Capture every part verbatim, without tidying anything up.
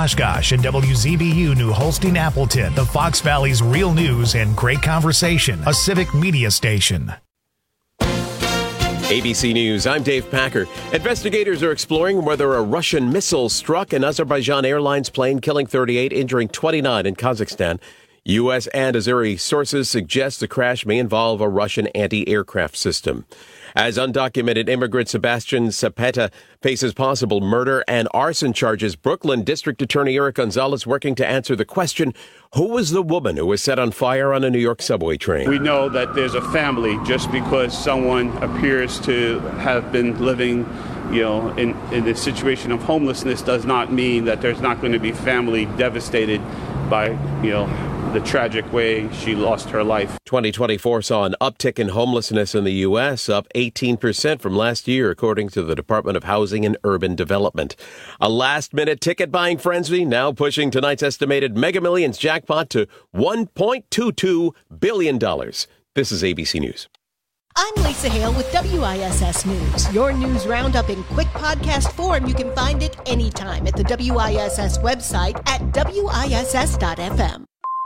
Oshkosh and W Z B U New Holstein Appleton, the Fox Valley's real news and great conversation, a civic media station. A B C News, I'm Dave Packer. Investigators are exploring whether a Russian missile struck an Azerbaijan Airlines plane, killing thirty-eight, injuring twenty-nine in Kazakhstan. U S and Azeri sources suggest the crash may involve a Russian anti-aircraft system. As undocumented immigrant Sebastian Zapata faces possible murder and arson charges, Brooklyn District Attorney Eric Gonzalez working to answer the question, who was the woman who was set on fire on a New York subway train? We know that there's a family. Just because someone appears to have been living, you know, in, in a situation of homelessness does not mean that there's not going to be family devastated by, you know, the tragic way she lost her life. twenty twenty-four saw an uptick in homelessness in the U S, up eighteen percent from last year, according to the Department of Housing and Urban Development. A last-minute ticket-buying frenzy now pushing tonight's estimated Mega Millions jackpot to one point two two billion dollars. This is A B C News. I'm Lisa Hale with W I S S News. Your news roundup in quick podcast form. You can find it anytime at the W I S S website at W I S S dot F M.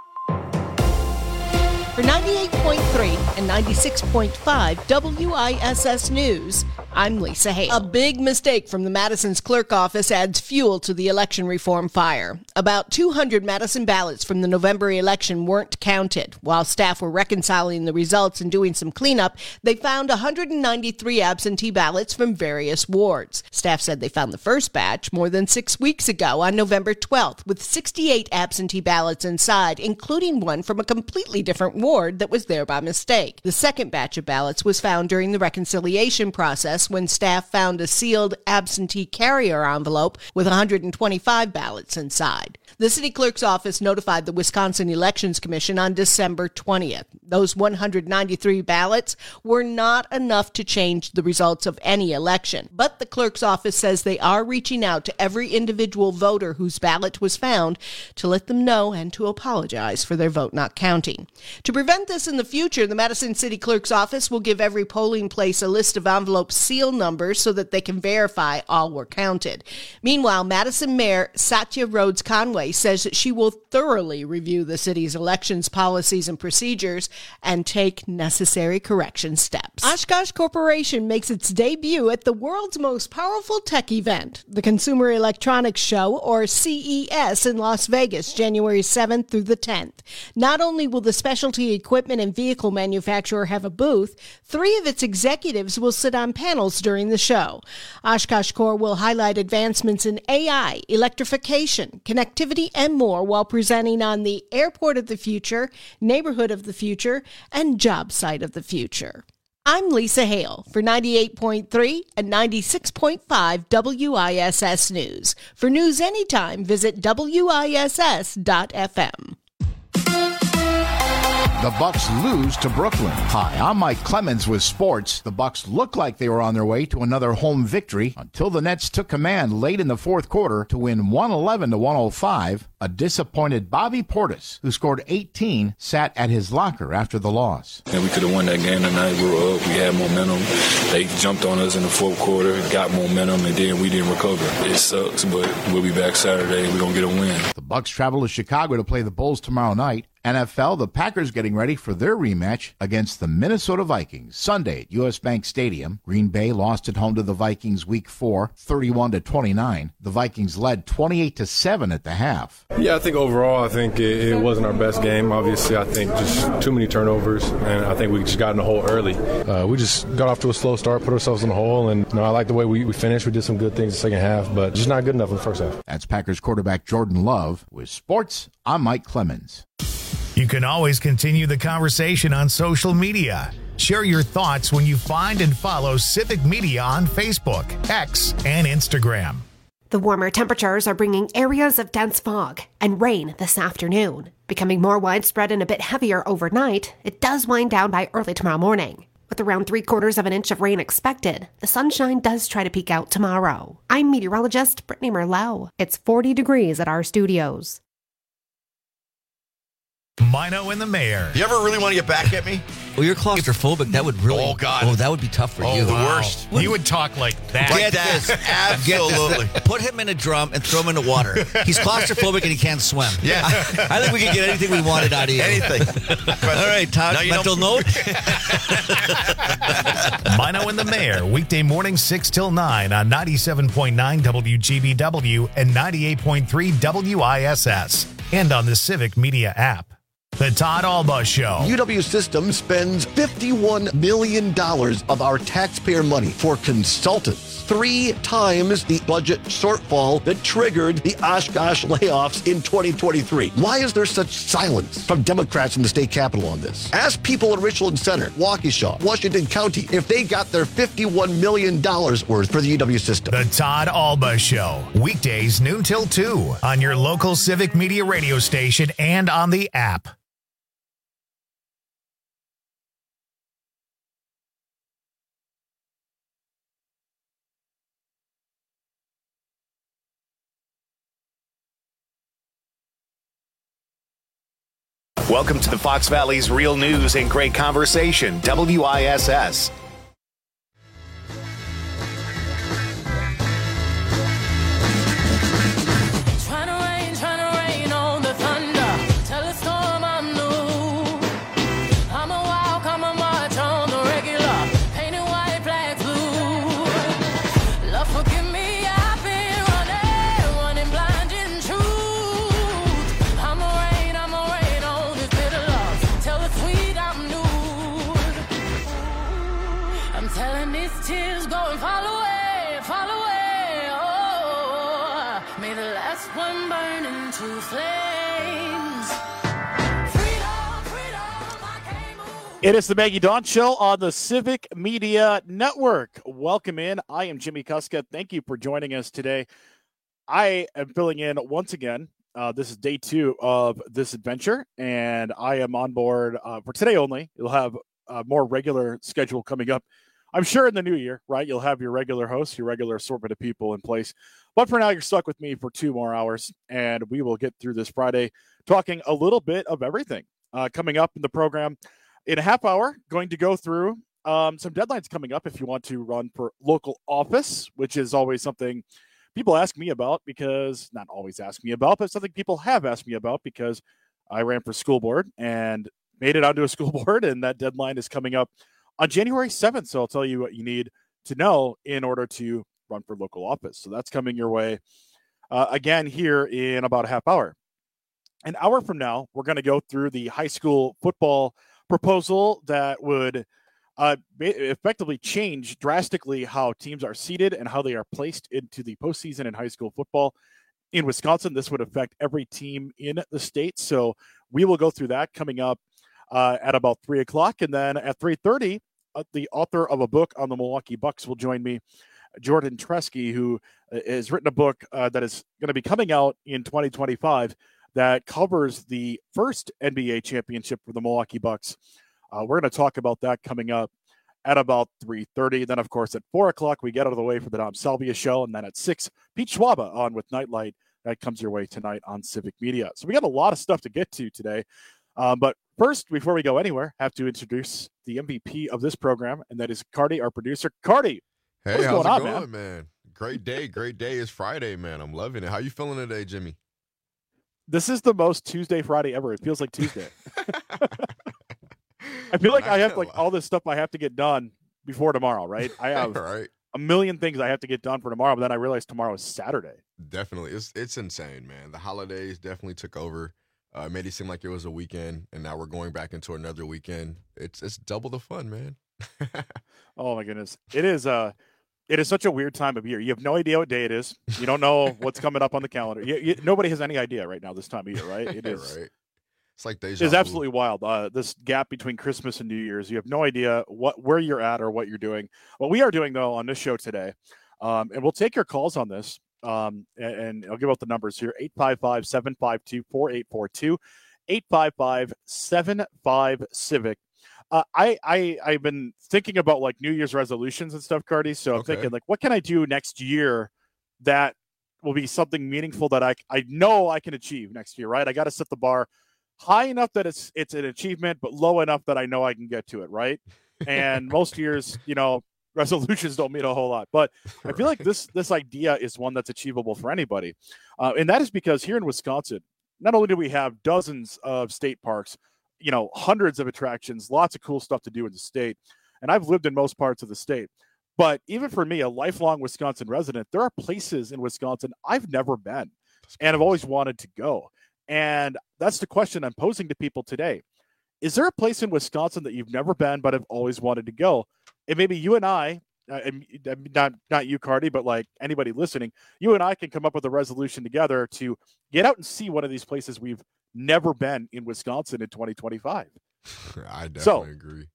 For ninety-eight point three and ninety-six point five W I S S News, I'm Lisa Hale. A big mistake from the Madison's clerk office adds fuel to the election reform fire. About two hundred Madison ballots from the November election weren't counted. While staff were reconciling the results and doing some cleanup, they found one hundred ninety-three absentee ballots from various wards. Staff said they found the first batch more than six weeks ago on November twelfth, with sixty-eight absentee ballots inside, including one from a completely different ward that was there by mistake. The second batch of ballots was found during the reconciliation process when staff found a sealed absentee carrier envelope with one hundred twenty-five ballots inside. The city clerk's office notified the Wisconsin Elections Commission on December twentieth. Those one hundred ninety-three ballots were not enough to change the results of any election, but the clerk's office says they are reaching out to every individual voter whose ballot was found to let them know and to apologize for their vote not counting. To prevent this in the future, the Madison City Clerk's office will give every polling place a list of envelope seal numbers so that they can verify all were counted. Meanwhile, Madison Mayor Satya Rhodes Conway says that she will thoroughly review the city's elections policies and procedures and take necessary correction steps. Oshkosh Corporation makes its debut at the world's most powerful tech event, the Consumer Electronics Show, or C E S, in Las Vegas, January seventh through the tenth. Not only will the specialty equipment and vehicle manufacturer have a booth, three of its executives will sit on panels during the show. Oshkosh Corp will highlight advancements in A I, electrification, connectivity, and more while presenting on the Airport of the Future, Neighborhood of the Future, and Job Site of the Future. I'm Lisa Hale for ninety-eight point three and ninety-six point five W I S S News. For news anytime, visit W I S S dot F M. The Bucks lose to Brooklyn. Hi, I'm Mike Clemens with sports. The Bucks looked like they were on their way to another home victory until the Nets took command late in the fourth quarter to win one eleven to one oh five. A disappointed Bobby Portis, who scored eighteen, sat at his locker after the loss. And we could have won that game tonight. We were up. We had momentum. They jumped on us in the fourth quarter, got momentum, and then we didn't recover. It sucks, but we'll be back Saturday. We're going to get a win. The Bucks travel to Chicago to play the Bulls tomorrow night. N F L, the Packers getting ready for their rematch against the Minnesota Vikings Sunday at U S. Bank Stadium. Green Bay lost at home to the Vikings week four, thirty-one to twenty-nine. The Vikings led twenty-eight to seven at the half. Yeah, I think overall, I think it, it wasn't our best game. Obviously, I think just too many turnovers, and I think we just got in the hole early. Uh, we just got off to a slow start, put ourselves in the hole, and you know, I like the way we, we finished. We did some good things in the second half, but just not good enough in the first half. That's Packers quarterback Jordan Love. With sports, I'm Mike Clemens. You can always continue the conversation on social media. Share your thoughts when you find and follow Civic Media on Facebook, X, and Instagram. The warmer temperatures are bringing areas of dense fog and rain this afternoon. Becoming more widespread and a bit heavier overnight, it does wind down by early tomorrow morning. With around three quarters of an inch of rain expected, the sunshine does try to peek out tomorrow. I'm meteorologist Brittany Merlot. It's forty degrees at our studios. Mino and the Mayor. You ever really want to get back at me? Well, you're claustrophobic. That would really. Oh, God. Oh, that would be tough for oh, you. the Wow. worst. You would talk like that. Like Get that. this. Absolutely. Get this. Put him in a drum and throw him in the water. He's claustrophobic and he can't swim. Yeah. I, I think we could get anything we wanted out of you. Anything. All right, Todd, you mental know- note. Mino and the Mayor, weekday morning six till nine on ninety-seven point nine W G B W and ninety-eight point three W I S S. And on the Civic Media app. The Todd Alba Show. U W Systems spends fifty-one million dollars of our taxpayer money for consultants, three times the budget shortfall that triggered the Oshkosh layoffs in twenty twenty-three. Why is there such silence from Democrats in the state capitol on this? Ask people in Richland Center, Waukesha, Washington County, if they got their fifty-one million dollars worth for the U W system. The Todd Alba Show. Weekdays noon till two on your local Civic Media radio station and on the app. Welcome to the Fox Valley's Real News and Great Conversation, W I S S. It is the Maggie Dawn Show on the Civic Media Network. Welcome in. I am Jimmy Kuska. Thank you for joining us today. I am filling in once again. Uh, this is day two of this adventure, and I am on board uh, for today only. You'll have a more regular schedule coming up. I'm sure in the new year, right? You'll have your regular hosts, your regular assortment of people in place. But for now, you're stuck with me for two more hours, and we will get through this Friday talking a little bit of everything. Uh, coming up in the program, in a half hour, going to go through um, some deadlines coming up if you want to run for local office, which is always something people ask me about because, not always ask me about, but something people have asked me about because I ran for school board and made it onto a school board, and that deadline is coming up on January seventh. So I'll tell you what you need to know in order to run for local office. So that's coming your way uh, again here in about a half hour. An hour from now, we're going to go through the high school football proposal that would uh, effectively change drastically how teams are seeded and how they are placed into the postseason in high school football. In Wisconsin, this would affect every team in the state. So we will go through that coming up uh, at about three o'clock. And then at three thirty, uh, the author of a book on the Milwaukee Bucks will join me, Jordan Tresky, who has written a book uh, that is going to be coming out in twenty twenty-five that covers the first N B A championship for the Milwaukee Bucks. Uh, we're going to talk about that coming up at about three thirty. Then, of course, at four o'clock, we get out of the way for the Dom Salvia show. And then at six, Pete Schwaba on with Nightlight. That comes your way tonight on Civic Media. So we got a lot of stuff to get to today. Um, but first, before we go anywhere, have to introduce the M V P of this program, and that is Cardi, our producer. Cardi, hey, what's how's going it on, going, man? man? Great day, great day. It's Friday, man. I'm loving it. How you feeling today, Jimmy? This is the most Tuesday Friday ever. It feels like Tuesday. I feel like I, I have like all this stuff I have to get done before tomorrow, right? I have right. a million things I have to get done for tomorrow, but then I realized tomorrow is Saturday. Definitely. It's it's insane, man. The holidays definitely took over. Uh, made it seem like it was a weekend, and now we're going back into another weekend. It's it's double the fun, man. Oh my goodness. It is uh It is such a weird time of year. You have no idea what day it is. You don't know what's coming up on the calendar. You, you, nobody has any idea right now this time of year, right? It is. Right. It's like deja vu. It's absolutely wild. Uh, this gap between Christmas and New Year's. You have no idea what where you're at or what you're doing. What we are doing, though, on this show today, um, and we'll take your calls on this, um, and, and I'll give out the numbers here, eight five five, seven five two, four eight four two, eight five five, seven five, CIVIC. Uh, I, I, I've been thinking about like New Year's resolutions and stuff, Cardi. So I'm Okay. thinking like, what can I do next year that will be something meaningful that I, I know I can achieve next year, right? I got to set the bar high enough that it's it's an achievement, but low enough that I know I can get to it, right? And most years, you know, resolutions don't mean a whole lot. But I feel like this this idea is one that's achievable for anybody. Uh, and that is because here in Wisconsin, not only do we have dozens of state parks, you know, hundreds of attractions, lots of cool stuff to do in the state. And I've lived in most parts of the state. But even for me, a lifelong Wisconsin resident, there are places in Wisconsin I've never been and I've always wanted to go. And that's the question I'm posing to people today. Is there a place in Wisconsin that you've never been but have always wanted to go? And maybe you and I, uh, not not you, Cardi, but like anybody listening, you and I can come up with a resolution together to get out and see one of these places we've never been in Wisconsin in twenty twenty-five. I definitely so, agree.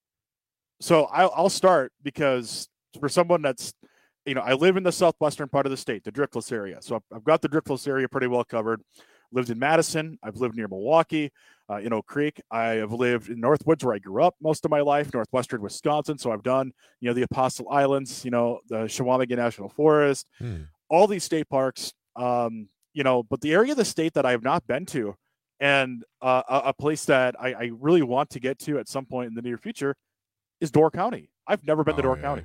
So I'll, I'll start because for someone that's, you know, I live in the southwestern part of the state, the Driftless area. So I've, I've got the Driftless area pretty well covered. Lived in Madison. I've lived near Milwaukee, uh, in Oak Creek. I have lived in Northwoods where I grew up most of my life, northwestern Wisconsin. So I've done, you know, the Apostle Islands, you know, the Chequamegon National Forest, Hmm. all these state parks, um, you know, but the area of the state that I have not been to and uh, a, a place that I, I really want to get to at some point in the near future is Door County. I've never been to Oh, Door yeah. County.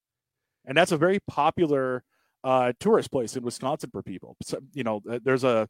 And that's a very popular uh, tourist place in Wisconsin for people. So, you know, there's a,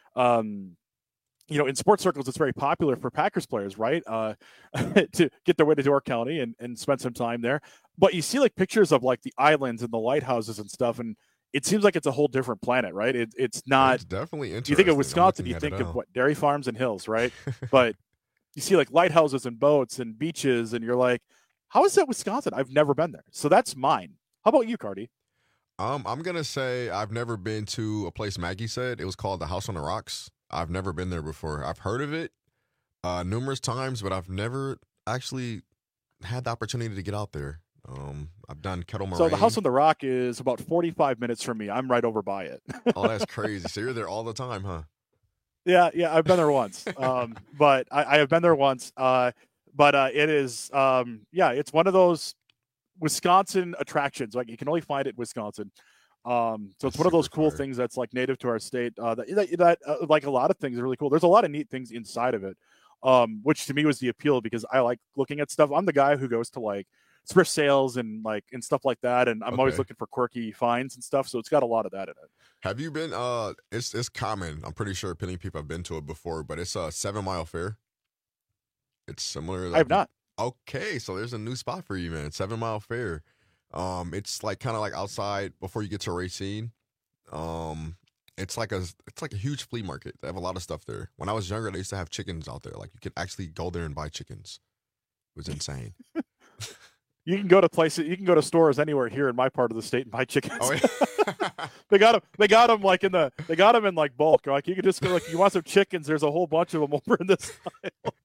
um, you know, in sports circles, it's very popular for Packers players, right? Uh, to get their way to Door County and, and spend some time there. But you see like pictures of like the islands and the lighthouses and stuff. And it seems like it's a whole different planet, right? It, it's not. It's definitely interesting. You think of I'm Wisconsin, looking you at think it of now. what? Dairy farms and hills, right? But you see like lighthouses and boats and beaches, and you're like, how is that Wisconsin? I've never been there. So that's mine. How about you, Cardi? Um, I'm gonna say I've never been to a place Maggie said. It was called the House on the Rocks. I've never been there before. I've heard of it uh, numerous times, but I've never actually had the opportunity to get out there. Um, I've done Kettle Moraine. So the House on the Rock is about forty-five minutes from me. I'm right over by it. Oh, that's crazy. So you're there all the time, huh? Yeah, yeah, I've been there once. Um, but I, I have been there once. Uh, but uh, it is, um, yeah, it's one of those Wisconsin attractions. Like you can only find it in Wisconsin. Um, so it's That's one of those super cool fire. things that's like native to our state. Uh, that, that, that uh, like a lot of things are really cool. There's a lot of neat things inside of it, um, which to me was the appeal because I like looking at stuff. I'm the guy who goes to like thrift sales and like and stuff like that, and I'm always Okay. looking for quirky finds and stuff. So it's got a lot of that in it. Have you been? Uh, it's it's common. I'm pretty sure plenty of people have been to it before, but it's a Seven Mile Fair. It's similar. I have not. Okay, so there's a new spot for you, man. Seven Mile Fair. Um, it's like kind of like outside before you get to Racine. Um, it's like a it's like a huge flea market. They have a lot of stuff there. When I was younger, they used to have chickens out there. Like you could actually go there and buy chickens. It was insane. You can go to places. You can go to stores anywhere here in my part of the state and buy chickens. Oh, yeah. They got them. They got them like in the. They got them in like bulk. Like you could just go like, you want some chickens? There's a whole bunch of them over in this aisle.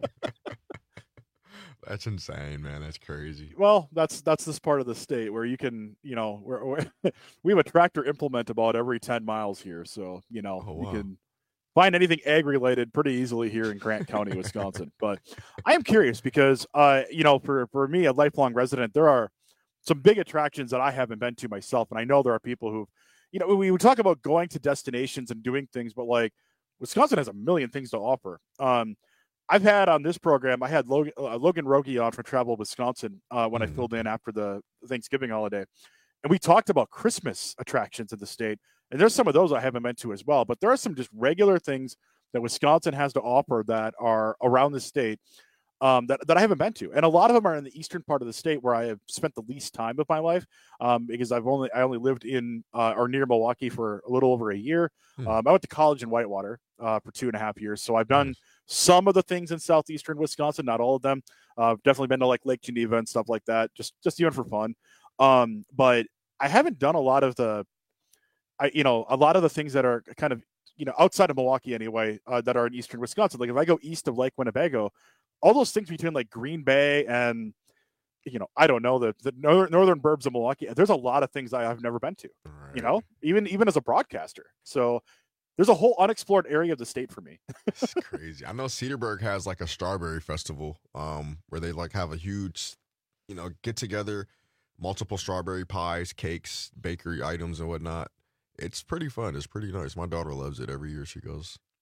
That's insane, man. That's crazy. Well, that's that's this part of the state where you can, you know, where, where we have a tractor implement about every ten miles here, so you know Oh, you wow. can find anything ag related pretty easily here in Grant County, Wisconsin. But I am curious because, uh, you know, for for me, a lifelong resident, there are some big attractions that I haven't been to myself, and I know there are people who, you know, we would talk about going to destinations and doing things, but like Wisconsin has a million things to offer. Um, I've had on this program, I had Logan, uh, Logan Rogie on from Travel Wisconsin uh, when Mm. I filled in after the Thanksgiving holiday. And we talked about Christmas attractions in the state. And there's some of those I haven't been to as well. But there are some just regular things that Wisconsin has to offer that are around the state um, that, that I haven't been to. And a lot of them are in the eastern part of the state where I have spent the least time of my life um, because I've only I only lived in uh, or near Milwaukee for a little over a year. Hmm. Um, I went to college in Whitewater uh, for two and a half years. So I've done some of the things in southeastern Wisconsin, not all of them. Uh, I've definitely been to like Lake Geneva and stuff like that, just just even for fun. Um, but I haven't done a lot of the, I you know, a lot of the things that are kind of you know outside of Milwaukee anyway uh, that are in eastern Wisconsin. Like if I go east of Lake Winnebago, all those things between like Green Bay and you know I don't know the the northern, northern burbs of Milwaukee. There's a lot of things I, I've never been to. Right. You know, even even as a broadcaster. So. There's a whole unexplored area of the state for me. It's crazy. I know Cedarburg has like a strawberry festival, um, where they like have a huge, you know, get together, multiple strawberry pies, cakes, bakery items, and whatnot. It's pretty fun. It's pretty nice. My daughter loves it every year she goes.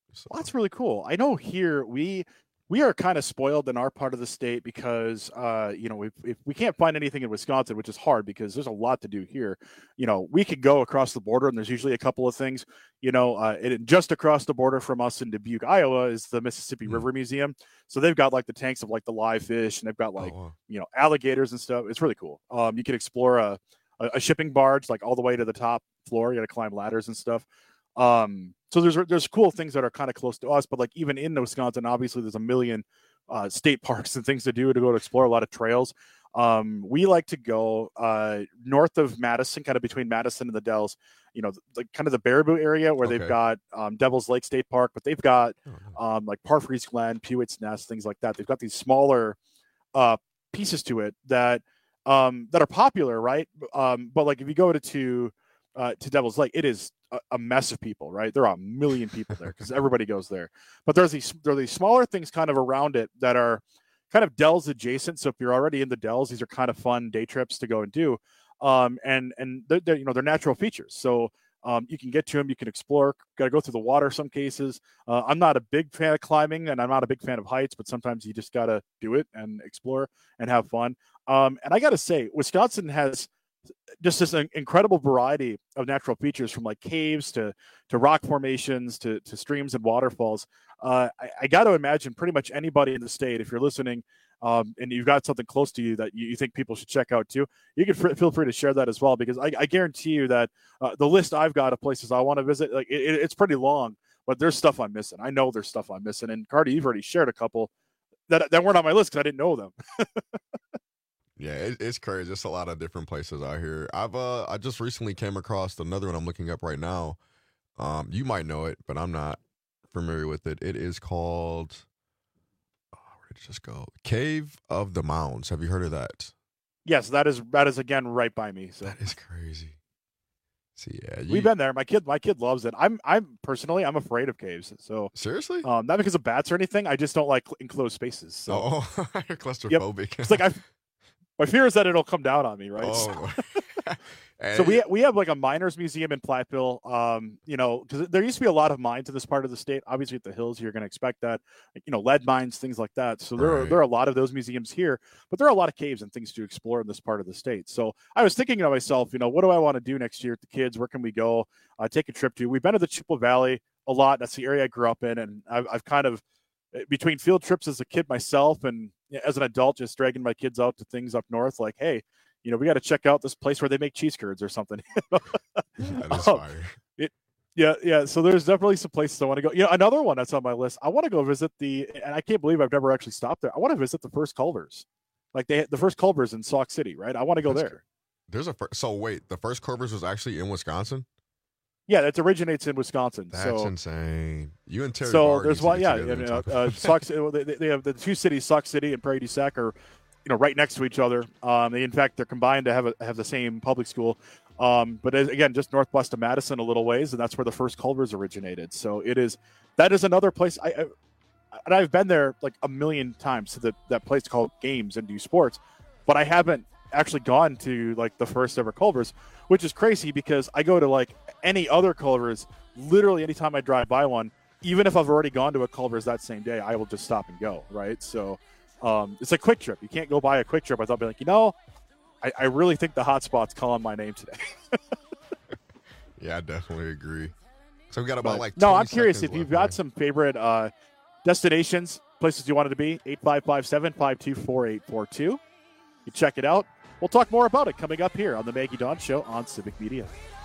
So. Well, that's really cool. I know here we we are kind of spoiled in our part of the state because uh, you know if, if we can't find anything in Wisconsin, which is hard because there's a lot to do here. You know, we could go across the border and there's usually a couple of things. You know, uh, it, just across the border from us in Dubuque, Iowa, is the Mississippi mm. River Museum. So they've got like the tanks of like the live fish, and they've got like oh, wow. you know alligators and stuff. It's really cool. Um, you can explore a, a a shipping barge like all the way to the top floor. You got to climb ladders and stuff. Um, so there's there's cool things that are kind of close to us, but like even in Wisconsin, obviously there's a million uh, state parks and things to do to go to explore, a lot of trails. Um, we like to go uh, north of Madison, kind of between Madison and the Dells, you know, like kind of the Baraboo area where okay. they've got um, Devil's Lake State Park, but they've got um, like Parfrey's Glen, Pewett's Nest, things like that. They've got these smaller uh, pieces to it that um, that are popular, right? Um, but like if you go to to, uh, to Devil's Lake, it is a, a mess of people, right? There are a million people there because everybody goes there. But there's these there are these smaller things kind of around it that are kind of Dells adjacent. So if you're already in the Dells, these are kind of fun day trips to go and do. Um, and and they're, they're, you know, they're natural features. So um, you can get to them, you can explore, got to go through the water some cases. Uh, I'm not a big fan of climbing and I'm not a big fan of heights, but sometimes you just got to do it and explore and have fun. Um, and I got to say, Wisconsin has just this incredible variety of natural features, from like caves to to rock formations to to streams and waterfalls. Uh, I, I got to imagine pretty much anybody in the state, if you're listening um, and you've got something close to you that you, you think people should check out too, you can f- feel free to share that as well, because I, I guarantee you that uh, the list I've got of places I want to visit, like it, it's pretty long, but there's stuff I'm missing. I know there's stuff I'm missing. And Cardi, you've already shared a couple that, that weren't on my list because I didn't know them. Yeah, it, it's crazy. There's a lot of different places out here. I've uh, I just recently came across another one I'm looking up right now. Um, you might know it, but I'm not familiar with it. It is called, oh, where did it just go? Cave of the Mounds. Have you heard of that? Yes, that is that is again right by me. So that is crazy. See, yeah, you... we've been there. My kid, my kid loves it. I'm, I'm personally, I'm afraid of caves. So seriously, um, not because of bats or anything. I just don't like enclosed spaces. So. Oh, you're claustrophobic. Yep. It's like I. My fear is that it'll come down on me, right? Oh. So we we have like a miners museum in Platteville. Um, you know, because there used to be a lot of mines in this part of the state. Obviously, at the hills, you're going to expect that. You know, lead mines, things like that. So there right. are there are a lot of those museums here, but there are a lot of caves and things to explore in this part of the state. So I was thinking to myself, you know, what do I want to do next year with the kids? Where can we go? Uh, take a trip to? We've been to the Chippewa Valley a lot. That's the area I grew up in, and I've, I've kind of between field trips as a kid myself and as an adult, just dragging my kids out to things up north, like, hey, you know, we got to check out this place where they make cheese curds or something. That is fire. It, yeah, yeah. So there's definitely some places I want to go. You know, another one that's on my list, I want to go visit the, and I can't believe I've never actually stopped there. I want to visit the first Culver's. Like they, the first Culver's in Sauk City, right? I want to go that's there. Good. There's a first, so wait, the first Culver's was actually in Wisconsin? Yeah, that originates in Wisconsin. That's so, insane. You and Terry. So there's one, yeah. You know, uh, Sauk, they, they have the two cities, Sauk City and Prairie du Sac, are you know right next to each other. Um, they, in fact, they're combined to have a, have the same public school. Um, but as, again, just northwest of Madison, a little ways, and that's where the first Culver's originated. So it is that is another place. I, I and I've been there like a million times to the, that place called Games and do sports, but I haven't actually gone to like the first ever Culver's, which is crazy because I go to like any other Culver's literally anytime I drive by one. Even if I've already gone to a Culver's that same day, I will just stop and go, right? So um, it's a quick trip. You can't go buy a quick trip without being like, you know, I, I really think the hot spot's calling my name today. Yeah, I definitely agree. So we got about but, like no, I'm curious if you've there. got some favorite uh, destinations, places you wanted to be. eight five five seven, five two four, eight four two. You check it out. We'll talk more about it coming up here on the Maggie Dawn Show on Civic Media.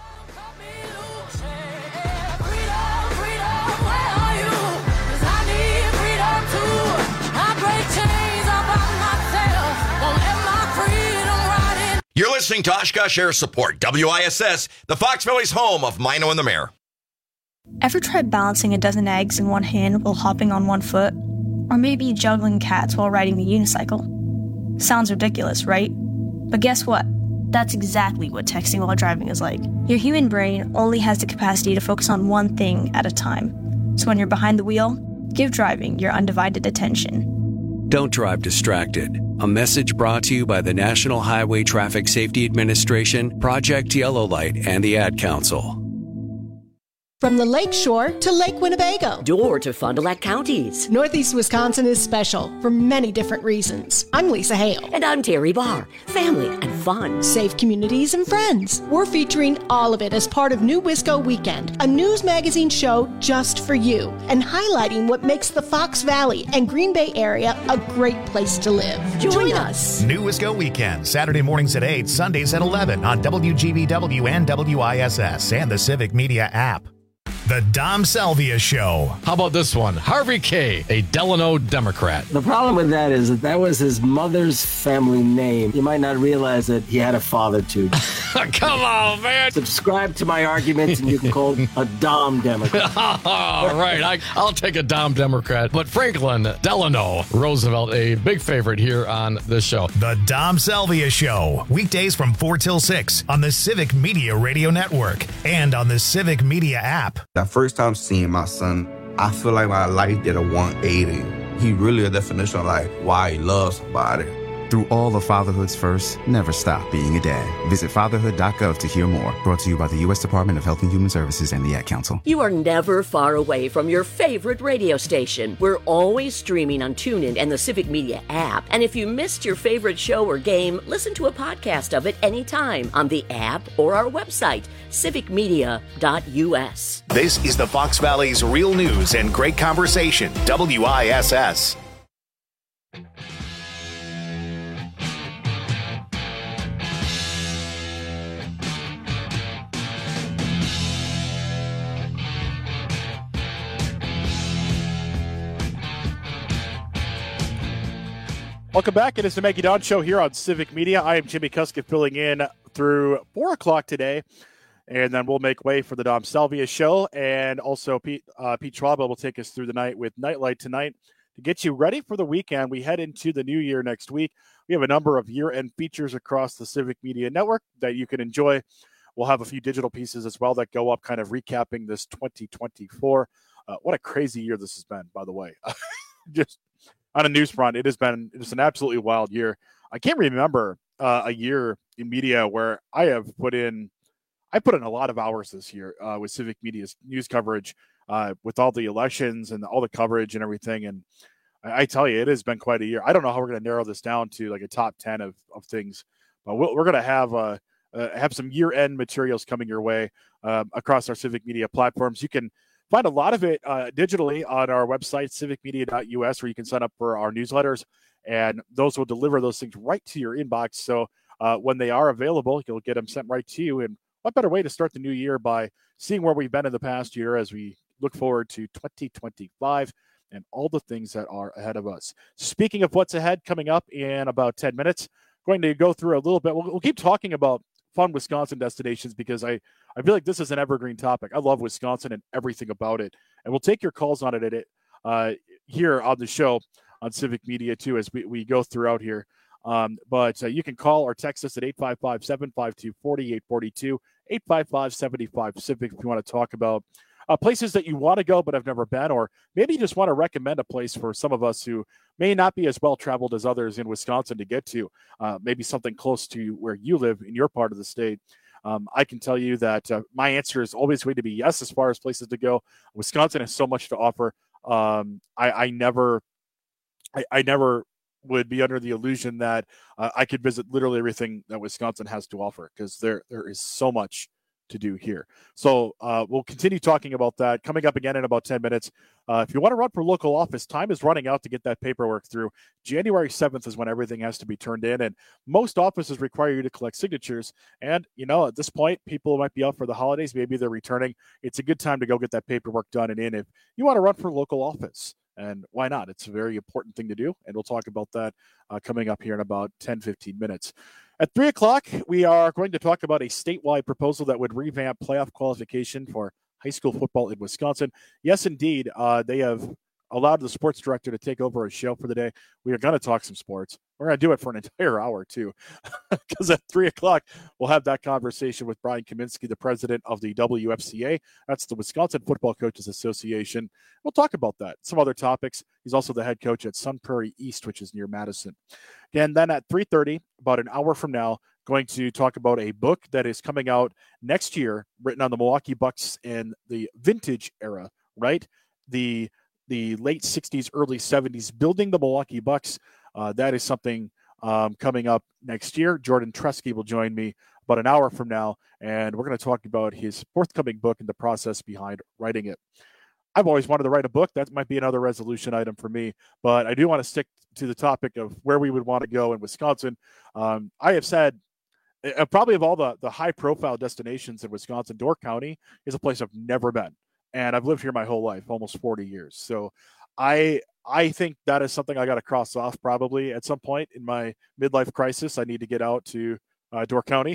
You're listening to Oshkosh Air Support, W I S S, the Fox Valley's home of Mino and the Mayor. Ever tried balancing a dozen eggs in one hand while hopping on one foot? Or maybe juggling cats while riding the unicycle? Sounds ridiculous, right? But guess what? That's exactly what texting while driving is like. Your human brain only has the capacity to focus on one thing at a time. So when you're behind the wheel, give driving your undivided attention. Don't drive distracted. A message brought to you by the National Highway Traffic Safety Administration, Project Yellow Light, and the Ad Council. From the Lake Shore to Lake Winnebago. Door to Fond du Lac counties. Northeast Wisconsin is special for many different reasons. I'm Lisa Hale. And I'm Terry Barr. Family and fun. Safe communities and friends. We're featuring all of it as part of New Wisco Weekend, a news magazine show just for you, and highlighting what makes the Fox Valley and Green Bay area a great place to live. Join, Join us. us. New Wisco Weekend, Saturday mornings at eight, Sundays at eleven on W G B W and W I S S and the Civic Media app. The Dom Salvia Show. How about this one? Harvey K., a Delano Democrat. The problem with that is that that was his mother's family name. You might not realize that he had a father, too. Come on, man. Subscribe to my arguments, and you can call him a Dom Democrat. All right, I, I'll take a Dom Democrat. But Franklin Delano Roosevelt, a big favorite here on this show. The Dom Salvia Show. Weekdays from four till six on the Civic Media Radio Network and on the Civic Media app. The first time seeing my son, I feel like my life did a one eighty. He really a definition of like why he loves somebody. Through all the fatherhood's first, never stop being a dad. Visit fatherhood dot gov to hear more. Brought to you by the U S Department of Health and Human Services and the Ad Council. You are never far away from your favorite radio station. We're always streaming on TuneIn and the Civic Media app. And if you missed your favorite show or game, listen to a podcast of it anytime on the app or our website, civic media dot u s. This is the Fox Valley's real news and great conversation, W I S S. Welcome back. It is the Maggie Dawn Show here on Civic Media. I am Jimmy Kuska filling in through four o'clock today, and then we'll make way for the Dom Salvia Show. And also Pete, uh, Pete Schwaba will take us through the night with Nightlight tonight to get you ready for the weekend. We head into the new year next week. We have a number of year-end features across the Civic Media Network that you can enjoy. We'll have a few digital pieces as well that go up kind of recapping this twenty twenty-four. Uh, what a crazy year this has been, by the way. Just on a news front, it has been just an absolutely wild year. I can't remember uh, a year in media where I have put in, I put in a lot of hours this year uh, with Civic Media's news coverage, uh, with all the elections and all the coverage and everything. And I, I tell you, it has been quite a year. I don't know how we're going to narrow this down to like a top ten of, of things, but we'll, we're going to have uh, uh, have some year-end materials coming your way uh, across our Civic Media platforms. You can find a lot of it uh, digitally on our website, civic media dot u s, where you can sign up for our newsletters, and those will deliver those things right to your inbox. So uh, when they are available, you'll get them sent right to you. And what better way to start the new year by seeing where we've been in the past year as we look forward to twenty twenty-five and all the things that are ahead of us. Speaking of what's ahead, coming up in about ten minutes, going to go through a little bit. We'll, we'll keep talking about fun Wisconsin destinations because I, I feel like this is an evergreen topic. I love Wisconsin and everything about it. And we'll take your calls on it at it uh, here on the show on Civic Media too as we, we go throughout here. Um, but uh, you can call or text us at eight five five, seven five two, four eight four two, eight five five, seven five Civic if you want to talk about uh, places that you want to go but have never been, or maybe you just want to recommend a place for some of us who may not be as well traveled as others in Wisconsin to get to, uh, maybe something close to where you live in your part of the state. Um, I can tell you that uh, my answer is always going to be yes as far as places to go. Wisconsin has so much to offer. Um, I, I never, I, I never would be under the illusion that uh, I could visit literally everything that Wisconsin has to offer because there there is so much to do here. So uh, we'll continue talking about that coming up again in about ten minutes. Uh, if you want to run for local office, time is running out to get that paperwork through. January seventh is when everything has to be turned in, and most offices require you to collect signatures. And, you know, at this point, people might be out for the holidays. Maybe they're returning. It's a good time to go get that paperwork done and in if you want to run for local office. And why not? It's a very important thing to do. And we'll talk about that uh, coming up here in about ten, fifteen minutes. At three o'clock, we are going to talk about a statewide proposal that would revamp playoff qualification for high school football in Wisconsin. Yes, indeed. Uh, they have allowed the sports director to take over a show for the day, we are going to talk some sports. We're going to do it for an entire hour, too, because at three o'clock, we'll have that conversation with Brian Kaminsky, the president of the W F C A. That's the Wisconsin Football Coaches Association. We'll talk about that, some other topics. He's also the head coach at Sun Prairie East, which is near Madison. And then at three thirty, about an hour from now, going to talk about a book that is coming out next year, written on the Milwaukee Bucks in the vintage era, right? The the late sixties, early seventies, building the Milwaukee Bucks. Uh, that is something um, coming up next year. Jordan Tresky will join me about an hour from now, and we're going to talk about his forthcoming book and the process behind writing it. I've always wanted to write a book. That might be another resolution item for me, but I do want to stick to the topic of where we would want to go in Wisconsin. Um, I have said uh, probably of all the, the high-profile destinations in Wisconsin, Door County is a place I've never been, and I've lived here my whole life, almost forty years. So I I think that is something I got to cross off probably at some point in my midlife crisis. I need to get out to uh, Door County,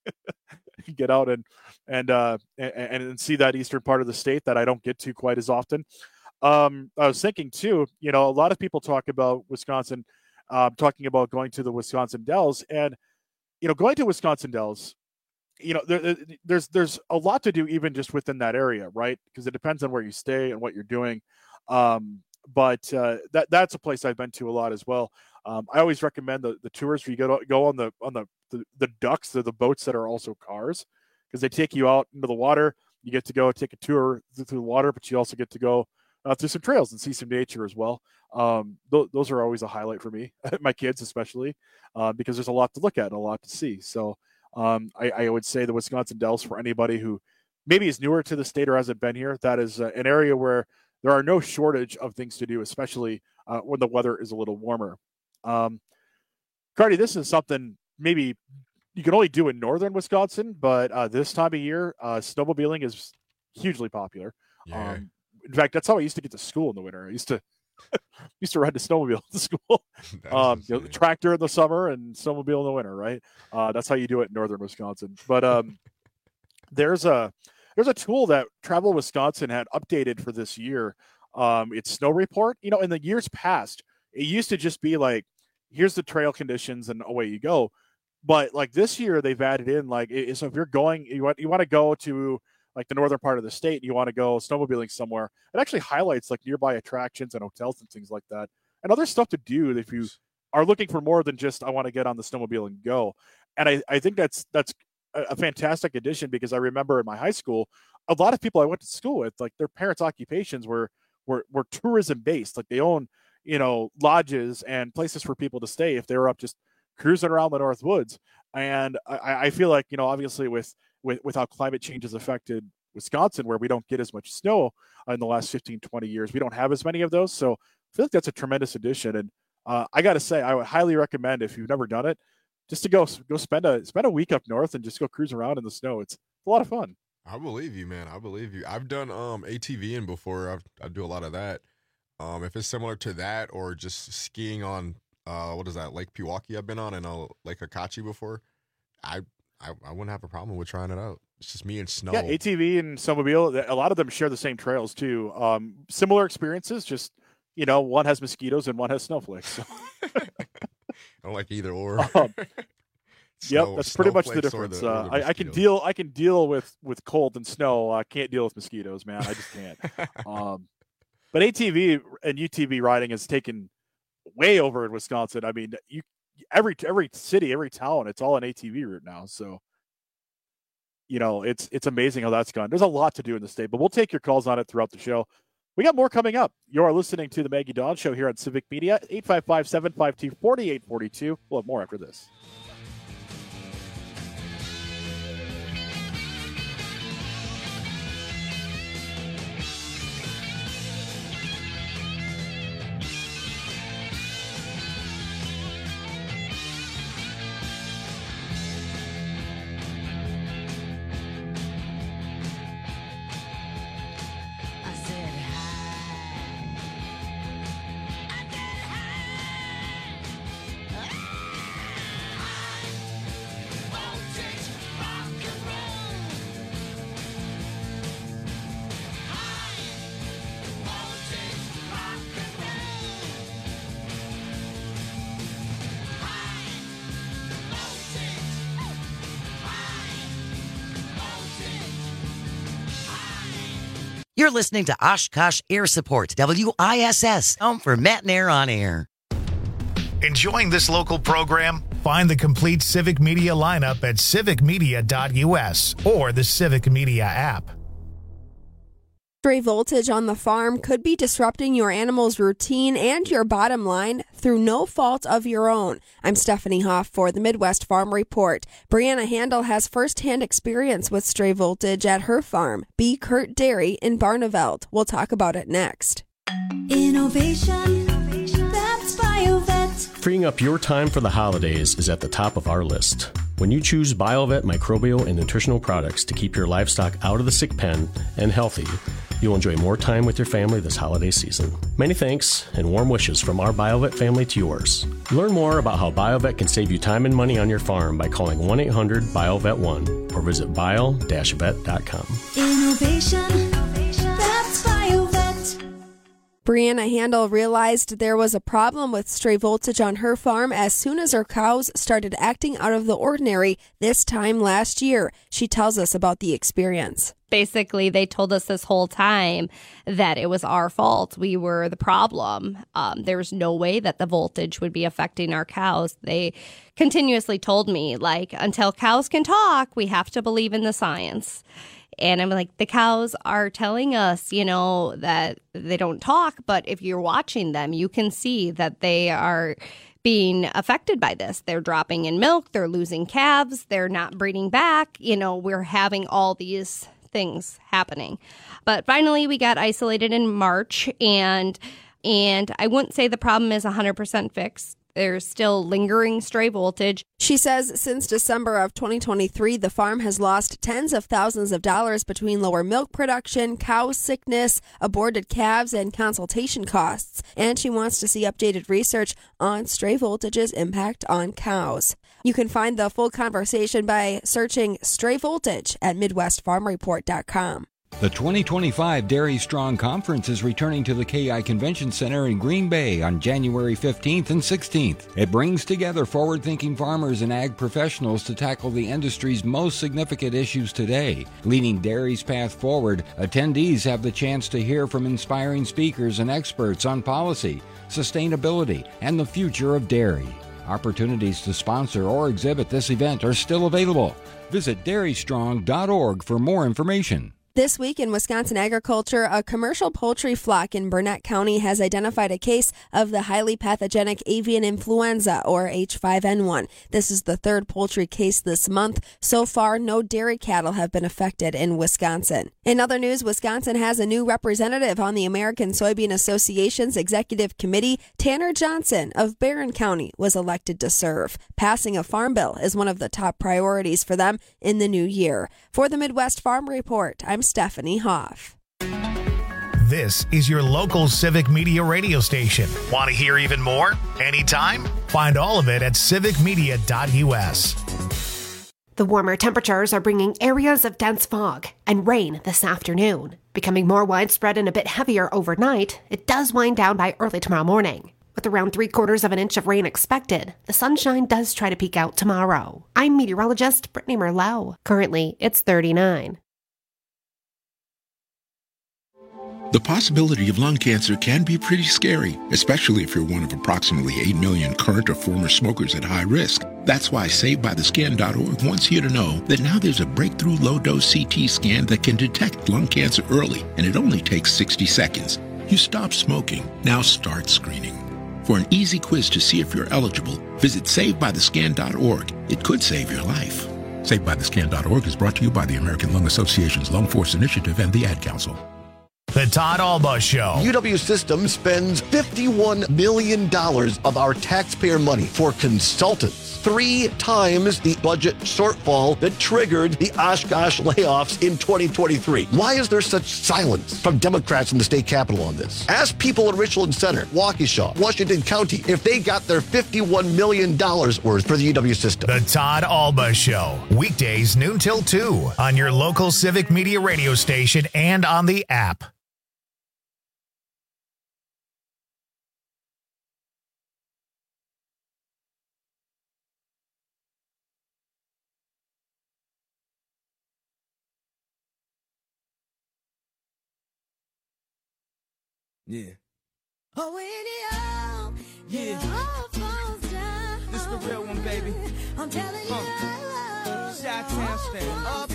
get out and and, uh, and and see that eastern part of the state that I don't get to quite as often. Um, I was thinking too, you know, a lot of people talk about Wisconsin, uh, talking about going to the Wisconsin Dells, and you know, going to Wisconsin Dells, you know, there, there's there's a lot to do even just within that area, right? Because it depends on where you stay and what you're doing. Um, but uh, that that's a place I've been to a lot as well. Um, I always recommend the, the tours where you go to, go on the on the, the the ducks, the, the boats that are also cars, because they take you out into the water. You get to go take a tour through the water, but you also get to go uh, through some trails and see some nature as well. Um, th- those are always a highlight for me, my kids especially, uh, because there's a lot to look at and a lot to see. So um, I, I would say the Wisconsin Dells, for anybody who maybe is newer to the state or hasn't been here, that is uh, an area where there are no shortage of things to do, especially uh, when the weather is a little warmer. Um, Cardi, this is something maybe you can only do in northern Wisconsin, but uh, this time of year, uh, snowmobiling is hugely popular. Yeah. Um, in fact, that's how I used to get to school in the winter. I used to used to ride the snowmobile to school. um, you know, the tractor in the summer and snowmobile in the winter, right? Uh, that's how you do it in northern Wisconsin. But um, there's a there's a tool that Travel Wisconsin had updated for this year. Um, it's Snow Report. You know, in the years past, it used to just be like, here's the trail conditions and away you go. But like this year, they've added in like, so if you're going, you want you want to go to like the northern part of the state, and you want to go snowmobiling somewhere, it actually highlights like nearby attractions and hotels and things like that, and other stuff to do if you are looking for more than just I want to get on the snowmobile and go. And I, I think that's that's a fantastic addition, because I remember in my high school, a lot of people I went to school with, like their parents' occupations were were were tourism based, like they own, you know, lodges and places for people to stay if they were up just cruising around the North Woods. And I, I feel like, you know, obviously with, with, with how climate change has affected Wisconsin, where we don't get as much snow in the last fifteen, twenty years, we don't have as many of those. So I feel like that's a tremendous addition. And uh, I got to say, I would highly recommend, if you've never done it, just to go, go spend a, spend a week up north and just go cruise around in the snow. It's a lot of fun. I believe you, man. I believe you. I've done um ATVing before. I've, I do a lot of that. Um, if it's similar to that, or just skiing on, uh, what is that, Lake Pewaukee I've been on, and uh, Lake Akachi before, I, I I wouldn't have a problem with trying it out. It's just me and snow. Yeah, A T V and snowmobile, a lot of them share the same trails too. Um, similar experiences, just, you know, one has mosquitoes and one has snowflakes. So. I don't like either or. Um, Snow, yep, that's pretty much the difference. The, uh, the I, I can deal. I can deal with, with cold and snow. I can't deal with mosquitoes, man. I just can't. um, but A T V and U T V riding has taken way over in Wisconsin. I mean, you every every city, every town, it's all an A T V route now. So, you know, it's it's amazing how that's gone. There's a lot to do in the state, but we'll take your calls on it throughout the show. We got more coming up. You are listening to the Maggie Dawn Show here on Civic Media. eight five five, seven five two, four eight four two. We'll have more after this. You're listening to Oshkosh Air Support, W I S S, home for Matt and Air on Air. Enjoying this local program? Find the complete Civic Media lineup at civic media dot u s or the Civic Media app. Stray voltage on the farm could be disrupting your animal's routine and your bottom line through no fault of your own. I'm Stephanie Hoff for the Midwest Farm Report. Brianna Handel has firsthand experience with stray voltage at her farm, B. Kurt Dairy in Barneveld. We'll talk about it next. Innovation, that's BioVet. Freeing up your time for the holidays is at the top of our list. When you choose BioVet microbial and nutritional products to keep your livestock out of the sick pen and healthy, you'll enjoy more time with your family this holiday season. Many thanks and warm wishes from our BioVet family to yours. Learn more about how BioVet can save you time and money on your farm by calling one eight hundred bio vet one or visit bio dash vet dot com. Innovation, that's BioVet. Brianna Handel realized there was a problem with stray voltage on her farm as soon as her cows started acting out of the ordinary this time last year. She tells us about the experience. Basically, they told us this whole time that it was our fault. We were the problem. Um, there was no way that the voltage would be affecting our cows. They continuously told me, like, until cows can talk, we have to believe in the science. And I'm like, the cows are telling us, you know, that they don't talk, but if you're watching them, you can see that they are being affected by this. They're dropping in milk, they're losing calves, they're not breeding back. You know, we're having all these things happening. But finally, we got isolated in March, and and I wouldn't say the problem is one hundred percent fixed. There's still lingering stray voltage. She says since December of twenty twenty-three, the farm has lost tens of thousands of dollars between lower milk production, cow sickness, aborted calves, and consultation costs. And she wants to see updated research on stray voltage's impact on cows. You can find the full conversation by searching stray voltage at midwest farm report dot com. The twenty twenty-five Dairy Strong Conference is returning to the K I Convention Center in Green Bay on January fifteenth and sixteenth. It brings together forward-thinking farmers and ag professionals to tackle the industry's most significant issues today. Leading dairy's path forward, attendees have the chance to hear from inspiring speakers and experts on policy, sustainability, and the future of dairy. Opportunities to sponsor or exhibit this event are still available. Visit dairy strong dot org for more information. This week in Wisconsin agriculture, a commercial poultry flock in Burnett County has identified a case of the highly pathogenic avian influenza, or H five N one. This is the third poultry case this month. So far, no dairy cattle have been affected in Wisconsin. In other news, Wisconsin has a new representative on the American Soybean Association's Executive Committee. Tanner Johnson of Barron County was elected to serve. Passing a farm bill is one of the top priorities for them in the new year. For the Midwest Farm Report, I'm Stephanie Hoff. This is your local Civic Media radio station. Want to hear even more? Anytime? Find all of it at civic media dot u s. The warmer temperatures are bringing areas of dense fog and rain this afternoon. Becoming more widespread and a bit heavier overnight, it does wind down by early tomorrow morning. With around three quarters of an inch of rain expected, the sunshine does try to peek out tomorrow. I'm meteorologist Brittany Merlot. Currently, it's thirty-nine. The possibility of lung cancer can be pretty scary, especially if you're one of approximately eight million current or former smokers at high risk. That's why Saved By The Scan dot org wants you to know that now there's a breakthrough low-dose C T scan that can detect lung cancer early, and it only takes sixty seconds. You stop smoking, now start screening. For an easy quiz to see if you're eligible, visit Saved By The Scan dot org. It could save your life. Saved By The Scan dot org is brought to you by the American Lung Association's Lung Force Initiative and the Ad Council. The Todd Alba Show. U W Systems spends fifty-one million dollars of our taxpayer money for consultants, three times the budget shortfall that triggered the Oshkosh layoffs in twenty twenty-three. Why is there such silence from Democrats in the state capitol on this? Ask people in Richland Center, Waukesha, Washington County if they got their fifty-one million dollars worth for the U W system. The Todd Alba Show. Weekdays noon till two on your local Civic Media radio station and on the app. Yeah. Oh, when it all, Yeah. it all falls down. This the real one, baby. I'm telling Uh. you, Chi-town stand up.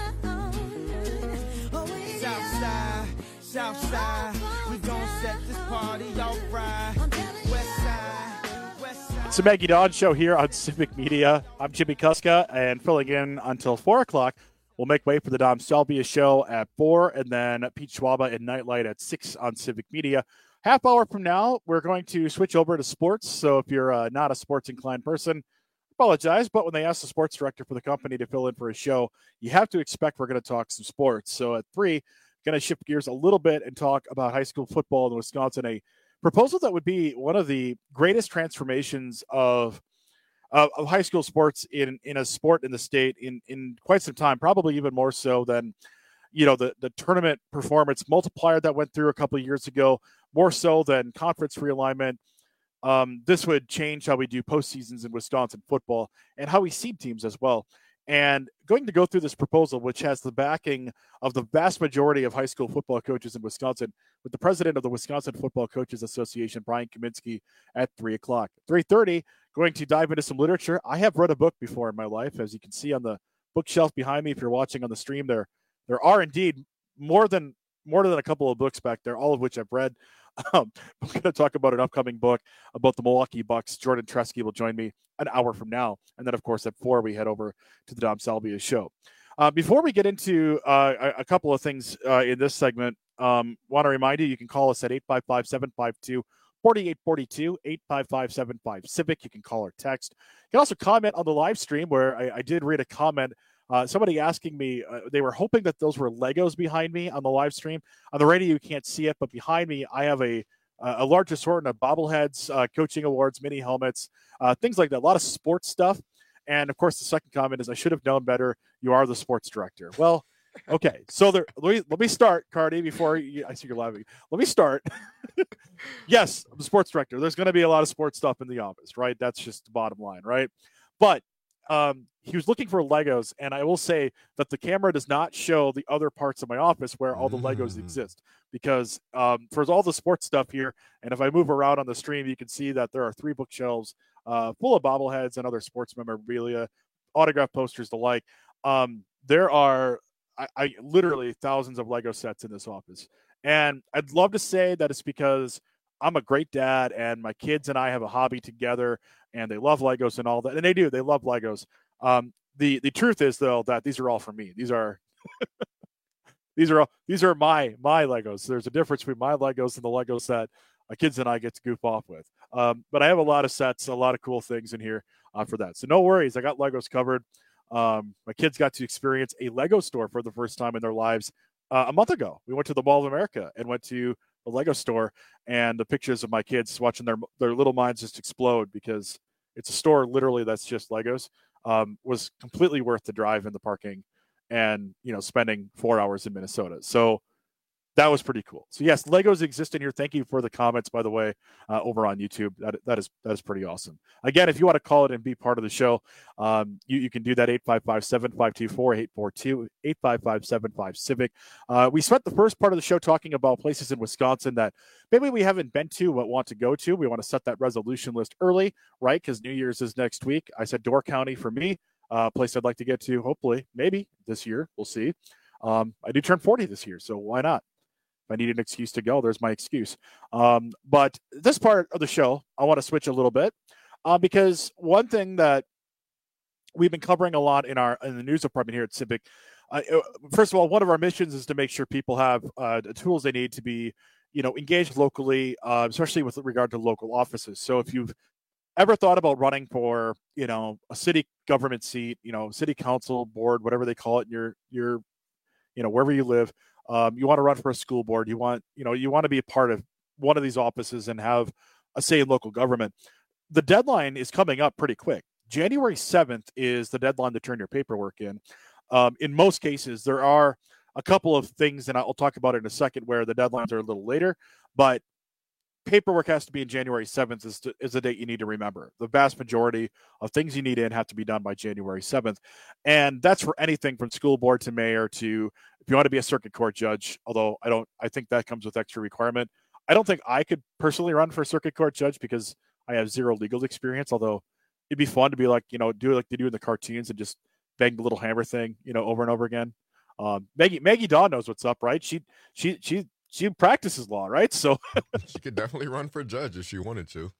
oh, when it South side, south side. We gon' set this party off right. West side, west side. It's the Maggie Dodd Show here on Civic Media. I'm Jimmy Kuska, and filling in until four o'clock. We'll make way for the Dom Salvia Show at four, and then Pete Schwaba and Nightlight at six on Civic Media. Half hour from now, we're going to switch over to sports. So if you're uh, not a sports-inclined person, apologize, but when they ask the sports director for the company to fill in for a show, you have to expect we're going to talk some sports. So at three, going to shift gears a little bit and talk about high school football in Wisconsin, a proposal that would be one of the greatest transformations of uh, of high school sports in in a sport in the state in in quite some time, probably even more so than, you know, the the tournament performance multiplier that went through a couple of years ago, more so than conference realignment. Um, this would change how we do postseasons in Wisconsin football and how we seed teams as well. And going to go through this proposal, which has the backing of the vast majority of high school football coaches in Wisconsin, with the president of the Wisconsin Football Coaches Association, Brian Kaminsky, at three o'clock. three thirty, going to dive into some literature. I have read a book before in my life, as you can see on the bookshelf behind me. If you're watching on the stream, there there are indeed more than more than a couple of books back there, all of which I've read. Um, I'm going to talk about an upcoming book about the Milwaukee Bucks. Jordan Tresky will join me an hour from now. And then, of course, at four, we head over to the Dom Salvia Show. Uh, before we get into uh, a, a couple of things uh, in this segment, um, want to remind you, you can call us at eight five five, seven five two, four eight four two, eight five five, seven five, Civic. You can call or text. You can also comment on the live stream, where I, I did read a comment. Uh, somebody asking me, uh, they were hoping that those were Legos behind me on the live stream. On the radio, you can't see it, but behind me, I have a a large assortment of bobbleheads, uh, coaching awards, mini helmets, uh, things like that. A lot of sports stuff. And, of course, the second comment is, I should have known better. You are the sports director. Well, okay. So there, let, me, let me start, Cardi, before you, I see you're laughing. Let me start. Yes, I'm the sports director. There's going to be a lot of sports stuff in the office, right? That's just the bottom line, right? But Um, he was looking for Legos, and I will say that the camera does not show the other parts of my office where all the Legos exist, because um, for all the sports stuff here, and if I move around on the stream, you can see that there are three bookshelves uh, full of bobbleheads and other sports memorabilia, autograph posters, the like. Um, there are I, I literally thousands of Lego sets in this office, and I'd love to say that it's because I'm a great dad and my kids and I have a hobby together and they love Legos and all that. And they do, they love Legos. Um, the, the truth is though, that these are all for me. These are, these are, all, these are my, my Legos. There's a difference between my Legos and the Legos that my kids and I get to goof off with. Um, but I have a lot of sets, a lot of cool things in here uh, for that. So no worries. I got Legos covered. Um, my kids got to experience a Lego store for the first time in their lives uh, a month ago. We went to the Mall of America and went to the Lego store, and the pictures of my kids watching their their little minds just explode, because it's a store literally that's just Legos. Um, was completely worth the drive in the parking, and you know, spending four hours in Minnesota. So that was pretty cool. So yes, Legos exist in here. Thank you for the comments, by the way, uh, over on YouTube. That that is that is pretty awesome. Again, if you want to call it and be part of the show, um, you, you can do that. eight five five, seven five two, four eight four two, eight five five, seven five, Civic. Uh, we spent the first part of the show talking about places in Wisconsin that maybe we haven't been to but want to go to. We want to set that resolution list early, right? Because New Year's is next week. I said Door County for me, a uh, place I'd like to get to, hopefully, maybe this year. We'll see. Um, I do turn forty this year, so why not? I need an excuse to go, there's my excuse. Um, but this part of the show, I want to switch a little bit uh, because one thing that we've been covering a lot in our in the news department here at Civic, uh, first of all, one of our missions is to make sure people have uh, the tools they need to be, you know, engaged locally, uh, especially with regard to local offices. So if you've ever thought about running for, you know, a city government seat, you know, city council board, whatever they call it in your your, you know, wherever you live. Um, you want to run for a school board. You want, you know, you want to be a part of one of these offices and have a say in local government. The deadline is coming up pretty quick. January seventh is the deadline to turn your paperwork in. Um, in most cases, there are a couple of things, and I'll talk about it in a second, where the deadlines are a little later, but paperwork has to be in January seventh is, to, is the date you need to remember. The vast majority of things you need in have to be done by January seventh. And that's for anything from school board to mayor to, if you want to be a circuit court judge, although I don't, I think that comes with extra requirement. I don't think I could personally run for circuit court judge because I have zero legal experience, although it'd be fun to be like, you know, do like they do in the cartoons and just bang the little hammer thing, you know, over and over again. Um, Maggie Maggie Dawn knows what's up, right? She she she she practices law, right? So she could definitely run for judge if she wanted to.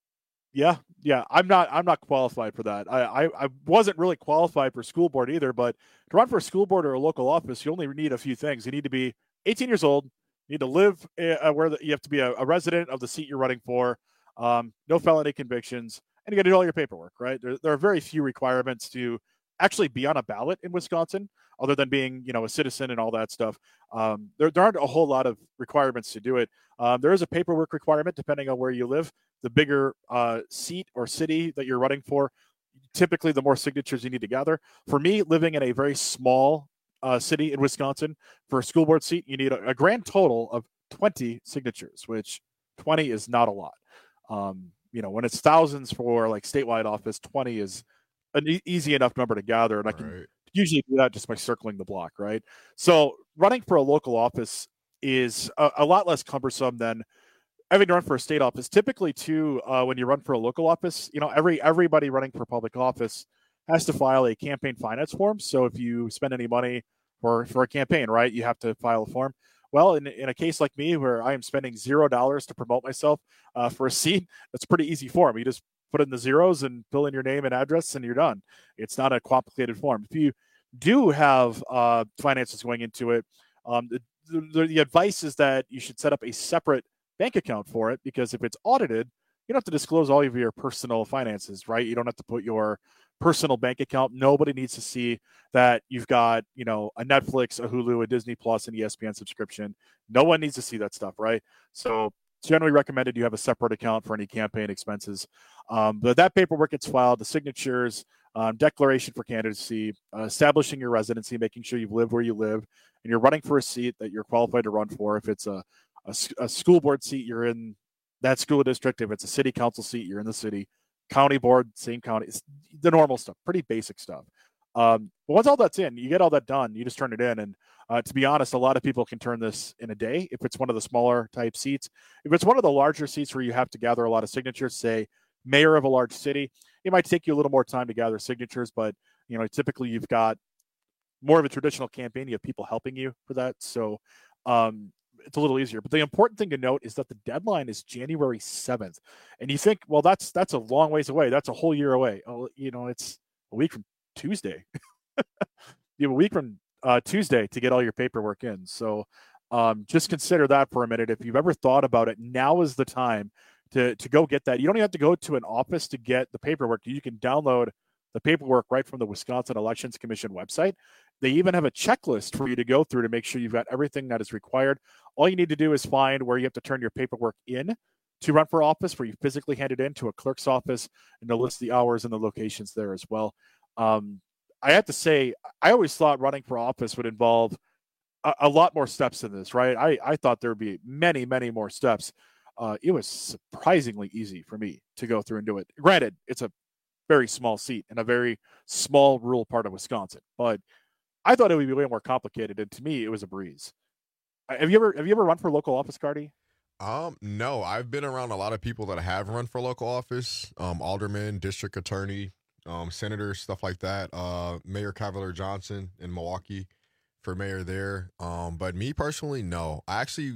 Yeah, yeah. I'm not I'm not qualified for that. I, I, I wasn't really qualified for school board either, but to run for a school board or a local office, you only need a few things. You need to be eighteen years old, you need to live uh, where the, you have to be a, a resident of the seat you're running for, um, no felony convictions, and you got to do all your paperwork, right? There, there are very few requirements to actually be on a ballot in Wisconsin, other than being, you know, a citizen and all that stuff. Um, there, there aren't a whole lot of requirements to do it. Um, there is a paperwork requirement depending on where you live. The bigger uh, seat or city that you're running for, typically the more signatures you need to gather. For me, living in a very small uh, city in Wisconsin, for a school board seat, you need a, a grand total of twenty signatures, which twenty is not a lot. Um, you know, when it's thousands for like statewide office, twenty is an e- easy enough number to gather, and I can right. usually do that just by circling the block, right? So running for a local office is a, a lot less cumbersome than having to run for a state office. Typically, too, uh, when you run for a local office, you know, every everybody running for public office has to file a campaign finance form. So if you spend any money for, for a campaign, right, you have to file a form. Well, in, in a case like me, where I am spending zero dollars to promote myself uh, for a seat, that's a pretty easy form. You just put in the zeros and fill in your name and address, and you're done. It's not a complicated form. If you do have uh, finances going into it, um, the, the, the advice is that you should set up a separate bank account for it, because if it's audited, you don't have to disclose all of your personal finances, right? You don't have to put your personal bank account. Nobody needs to see that you've got, you know, a Netflix, a Hulu, a Disney Plus, an E S P N subscription. No one needs to see that stuff, right? So it's generally recommended you have a separate account for any campaign expenses. Um, but that paperwork gets filed, the signatures, um, declaration for candidacy, uh, establishing your residency, making sure you've lived where you live, and you're running for a seat that you're qualified to run for. If it's a A, a school board seat, you're in that school district. If it's a city council seat, you're in the city. County board, same county. It's the normal stuff, pretty basic stuff. Um, but once all that's in, you get all that done, you just turn it in. And uh, to be honest, a lot of people can turn this in a day if it's one of the smaller type seats. If it's one of the larger seats where you have to gather a lot of signatures, say mayor of a large city, it might take you a little more time to gather signatures. But, you know, typically you've got more of a traditional campaign. You have people helping you for that. So, um, it's a little easier. But the important thing to note is that the deadline is January seventh. And you think, well, that's that's a long ways away. That's a whole year away. Oh, you know, it's a week from Tuesday. You have a week from uh, Tuesday to get all your paperwork in. So um, just consider that for a minute. If you've ever thought about it, now is the time to, to go get that. You don't even have to go to an office to get the paperwork. You can download the paperwork right from the Wisconsin Elections Commission website. They even have a checklist for you to go through to make sure you've got everything that is required. All you need to do is find where you have to turn your paperwork in to run for office, where you physically hand it in to a clerk's office, and they'll list the hours and the locations there as well. Um, I have to say, I always thought running for office would involve a, a lot more steps than this, right? I, I thought there would be many, many more steps. Uh, it was surprisingly easy for me to go through and do it. Granted, it's a very small seat in a very small rural part of Wisconsin, but I thought it would be way more complicated, and to me, it was a breeze. Have you ever have you ever run for local office, Cardi? Um, no, I've been around a lot of people that have run for local office, um, alderman, district attorney, um, senators, stuff like that. Uh, Mayor Cavalier Johnson in Milwaukee for mayor there. Um, but me personally, no. I actually,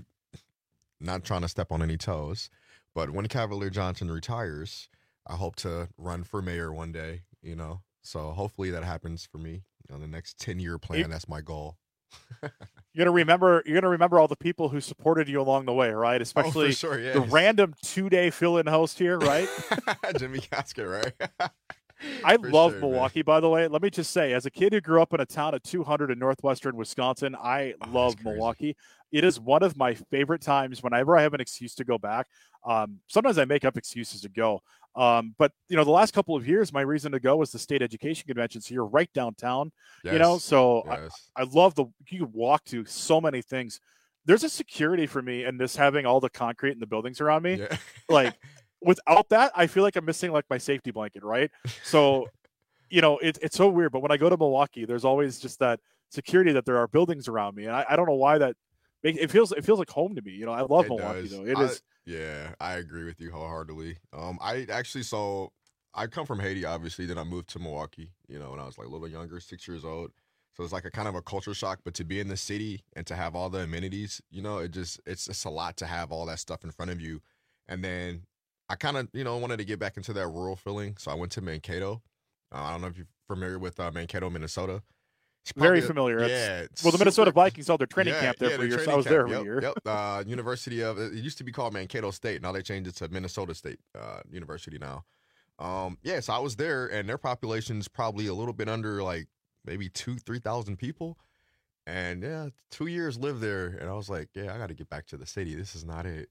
not trying to step on any toes, but when Cavalier Johnson retires, I hope to run for mayor one day. You know, so hopefully that happens for me. On the next ten-year plan, it, that's my goal. You're gonna remember. You're gonna remember all the people who supported you along the way, right? Especially oh, for sure, yes. the random two-day fill-in host here, right? Jimmy Casket, right? I for love sure, Milwaukee, man. By the way. Let me just say, as a kid who grew up in a town of two hundred in northwestern Wisconsin, I oh, love Milwaukee. It is one of my favorite times whenever I have an excuse to go back. Um, sometimes I make up excuses to go. Um, but, you know, the last couple of years, my reason to go was the state education convention. So you're right downtown, yes. you know, so yes. I, I love the, you can walk to so many things. There's a security for me in this having all the concrete in the buildings around me. Yeah. Like without that, I feel like I'm missing like my safety blanket. Right. So, you know, it, it's so weird, but when I go to Milwaukee, there's always just that security that there are buildings around me. And I, I don't know why that it, it feels it feels like home to me. You know, I love It Milwaukee does. though. It I- is. Yeah, I agree with you wholeheartedly. Um, I actually so I come from Haiti, obviously. Then I moved to Milwaukee. You know, when I was like a little younger, six years old. So it's like a kind of a culture shock. But to be in the city and to have all the amenities, you know, it just it's just a lot to have all that stuff in front of you. And then I kind of you know wanted to get back into that rural feeling, so I went to Mankato. Uh, I don't know if you're familiar with uh, Mankato, Minnesota. It's Very probably- familiar. It's- Yeah. it's well, the Minnesota super- Vikings held their training Yeah, camp there yeah, for their years. So I training was there camp, every year. Yep. yep. Uh, University of it used to be called Mankato State. Now they changed it to Minnesota State uh, University now. Um, yeah, so I was there, and their population's probably a little bit under like maybe two, three thousand people. And yeah, two years lived there, and I was like, yeah, I got to get back to the city. This is not it.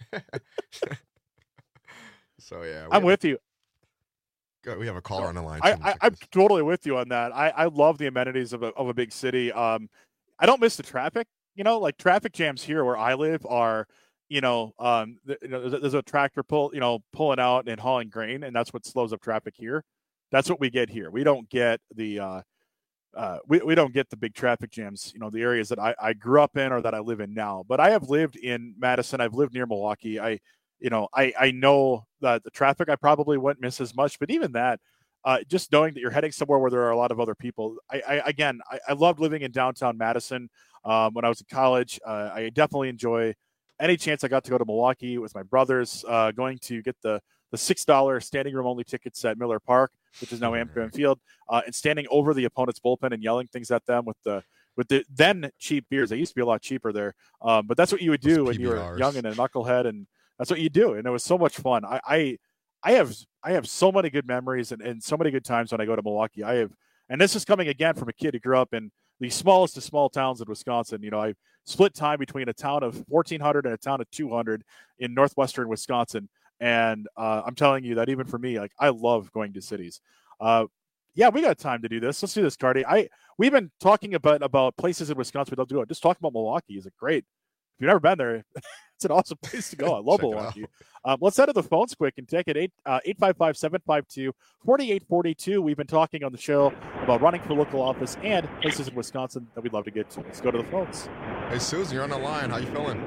so yeah, we I'm have- with you. Go- We have a caller on the line. I, too. I, I'm totally with you on that. I, I love the amenities of a, of a big city. Um, I don't miss the traffic. You know, like traffic jams here where I live are, you know, um, th- you know, there's, there's a tractor pull, you know, pulling out and hauling grain, and that's what slows up traffic here. That's what we get here. We don't get the, uh, uh, we we don't get the big traffic jams. You know, the areas that I, I grew up in or that I live in now. But I have lived in Madison. I've lived near Milwaukee. I, you know, I I know that the traffic I probably wouldn't miss as much. But even that. Uh, just knowing that you're heading somewhere where there are a lot of other people. I, I again, I, I loved living in downtown Madison um, when I was in college. Uh, I definitely enjoy any chance I got to go to Milwaukee with my brothers, uh, going to get the the six dollar standing room only tickets at Miller Park, which is now Amchem Field, uh, and standing over the opponent's bullpen and yelling things at them with the with the then cheap beers. They used to be a lot cheaper there, um, but that's what you would do when you were young and a knucklehead, and that's what you do, and it was so much fun. I. I I have I have so many good memories and, and so many good times when I go to Milwaukee. I have, and this is coming again from a kid who grew up in the smallest of small towns in Wisconsin. You know, I split time between a town of fourteen hundred and a town of two hundred in northwestern Wisconsin. And uh, I'm telling you that even for me, like I love going to cities. Uh, yeah, we got time to do this. Let's do this, Cardi. I we've been talking about about places in Wisconsin we'd love to go. Just talking about Milwaukee is a great. If you've never been there, it's an awesome place to go. I love Milwaukee. Um, let's head to the phones quick and take it. eight five five, seven five two, four eight four two. We've been talking on the show about running for local office and places in Wisconsin that we'd love to get to. Let's go to the phones. Hey, Susan, you're on the line. How you feeling?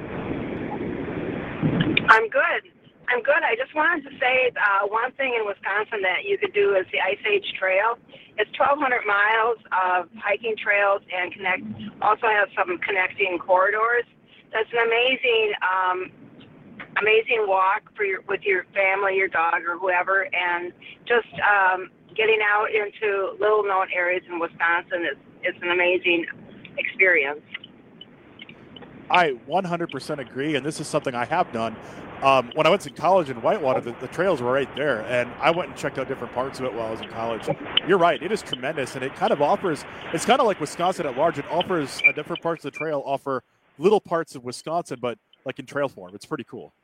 I'm good. I'm good. I just wanted to say uh, one thing in Wisconsin that you could do is the Ice Age Trail. It's twelve hundred miles of hiking trails and connect. Also has some connecting corridors. That's an amazing, um, amazing walk for your with your family, your dog, or whoever, and just um, getting out into little-known areas in Wisconsin is it's an amazing experience. I one hundred percent agree, and this is something I have done. Um, when I went to college in Whitewater, the, the trails were right there, and I went and checked out different parts of it while I was in college. You're right; it is tremendous, and it kind of offers. It's kind of like Wisconsin at large. It offers uh, different parts of the trail offer little parts of Wisconsin, but like in trail form. It's pretty cool.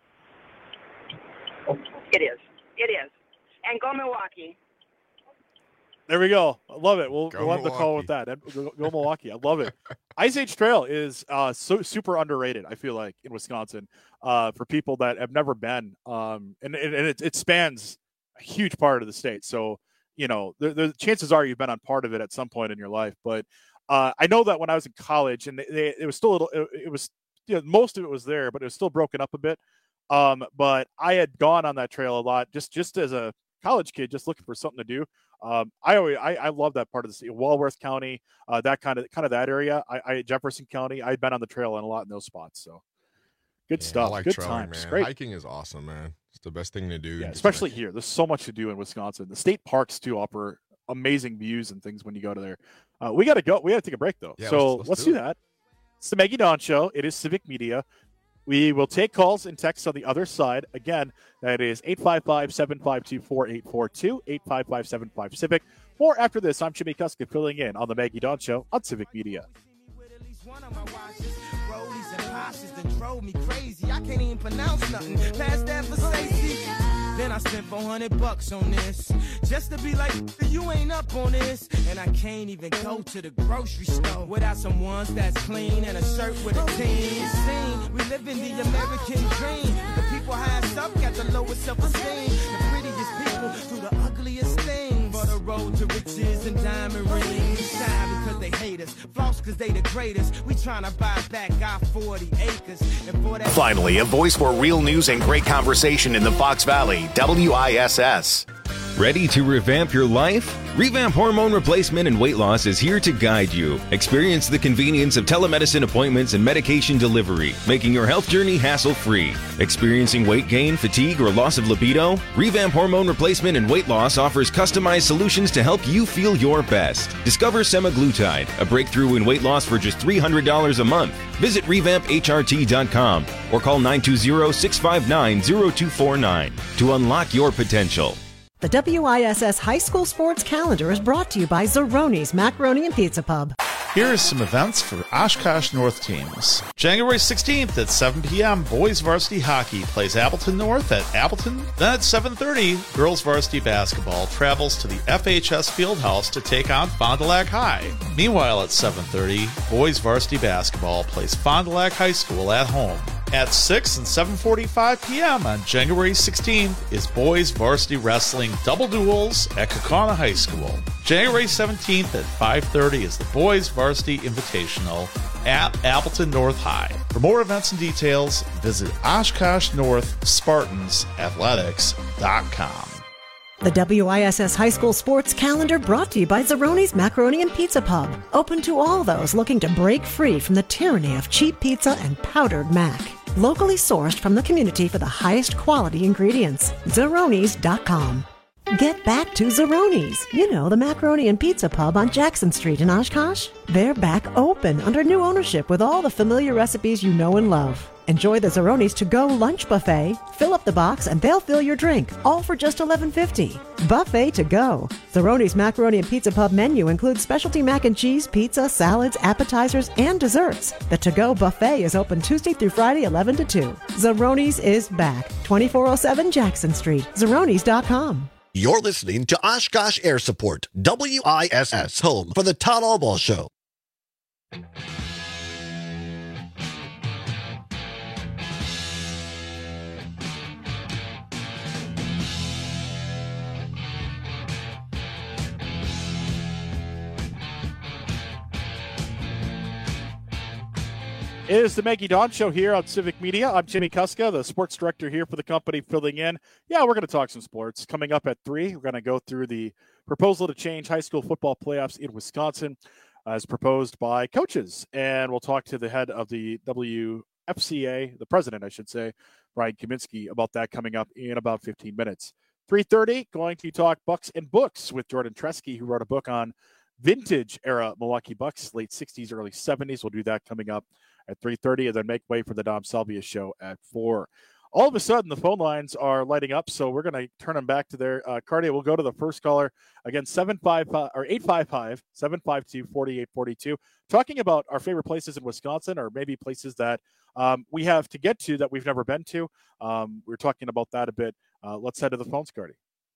It is. It is. And go Milwaukee. There we go. I love it. We'll, Go we'll have the call with that. Go, go Milwaukee. I love it. Ice Age Trail is uh, so super underrated, I feel like, in Wisconsin uh, for people that have never been. Um, and and it, it spans a huge part of the state. So, you know, the, the chances are you've been on part of it at some point in your life. But uh, I know that when I was in college, and they, they, it was still a little, it, it was, you know, most of it was there, but it was still broken up a bit. Um, but I had gone on that trail a lot just, just as a college kid, just looking for something to do. Um, I always, I, I love that part of the state, Walworth County, uh, that kind of, kind of that area. I, I Jefferson County, I've been on the trail in a lot in those spots. So good Yeah, stuff. I like good trailing, times. man. Great. Hiking is awesome, man. It's the best thing to do. Yeah, Just especially like- here. There's so much to do in Wisconsin. The state parks too offer amazing views and things when you go to there. Uh, we got to go. We got to take a break though. Yeah, so let's- let's, let's do do it. that. It's the Maggie Dawn Show. It is Civic Media. We will take calls and texts on the other side. Again, that is eight five five, seven five two, four eight four two, eight five five, seven five, CIVIC. More after this, I'm Jimmy Kuska filling in on the Maggie Dawn Show on Civic Media. Rollies and posses that drove me crazy. I can't even pronounce nothing past that for safety. Then I spent four hundred bucks on this just to be like, you ain't up on this. And I can't even go to the grocery store without some ones that's clean and a shirt with a team. Scene. We live in the American dream. The people highest up got the lowest self-esteem. The prettiest people do the ugliest things. For the road to riches and diamond rings. Shine because they hate us. Floss cause they the greatest. We tryna buy back our forty acres. And for that Finally, a voice for real news and great conversation in the Fox Valley, W I S S. Ready to revamp your life? Revamp Hormone Replacement and Weight Loss is here to guide you. Experience the convenience of telemedicine appointments and medication delivery, making your health journey hassle-free. Experiencing weight gain, fatigue, or loss of libido? Revamp Hormone Replacement and Weight Loss offers customized solutions to help you feel your best. Discover semaglutide, a breakthrough in weight loss for just three hundred dollars a month. Visit revamp H R T dot com or call nine two zero, six five nine, zero two four nine to unlock your potential. The W I S S High School Sports Calendar is brought to you by Zeroni's Macaroni and Pizza Pub. Here are some events for Oshkosh North teams. January sixteenth at seven p.m., boys varsity hockey plays Appleton North at Appleton. Then at seven thirty, girls varsity basketball travels to the F H S Fieldhouse to take on Fond du Lac High. Meanwhile, at seven thirty, boys varsity basketball plays Fond du Lac High School at home. At six and seven forty-five p.m. on January sixteenth is boys varsity wrestling double duels at Kaukauna High School. January seventeenth at five thirty is the boys varsity invitational at Appleton North High. For more events and details, visit Oshkosh North Spartans Athletics dot com. The W I S S High School Sports Calendar brought to you by Zeroni's Macaroni and Pizza Pub. Open to all those looking to break free from the tyranny of cheap pizza and powdered mac. Locally sourced from the community for the highest quality ingredients. Zeronis dot com. Get back to Zeroni's. You know, the Macaroni and Pizza Pub on Jackson Street in Oshkosh. They're back open under new ownership with all the familiar recipes you know and love. Enjoy the Zeroni's to-go lunch buffet. Fill up the box and they'll fill your drink, all for just eleven fifty. Buffet to go. Zeroni's Macaroni and Pizza Pub menu includes specialty mac and cheese, pizza, salads, appetizers, and desserts. The to-go buffet is open Tuesday through Friday, eleven to two. Zeroni's is back. twenty-four oh seven Jackson Street. Zeronis dot com. You're listening to Oshkosh Air Support, W I S S, home for the Todd Allball Show. It is the Maggie Dawn Show here on Civic Media. I'm Jimmy Kuska, the sports director here for the company, filling in. Yeah, we're going to talk some sports. Coming up at three, we're going to go through the proposal to change high school football playoffs in Wisconsin as proposed by coaches. And we'll talk to the head of the W F C A, the president, I should say, Brian Kaminsky, about that coming up in about fifteen minutes. three thirty, going to talk Bucks and Books with Jordan Tresky, who wrote a book on vintage era Milwaukee Bucks, late sixties, early seventies. We'll do that coming up at three thirty, and then make way for the Dom Salvia show at four. All of a sudden, the phone lines are lighting up, so we're going to turn them back to their uh, Cardia. We'll go to the first caller again, seven five five or eight five five, seven five two, four eight four two. Talking about our favorite places in Wisconsin, or maybe places that um, we have to get to that we've never been to. Um, we we're talking about that a bit. Uh, let's head to the phones, Cardi.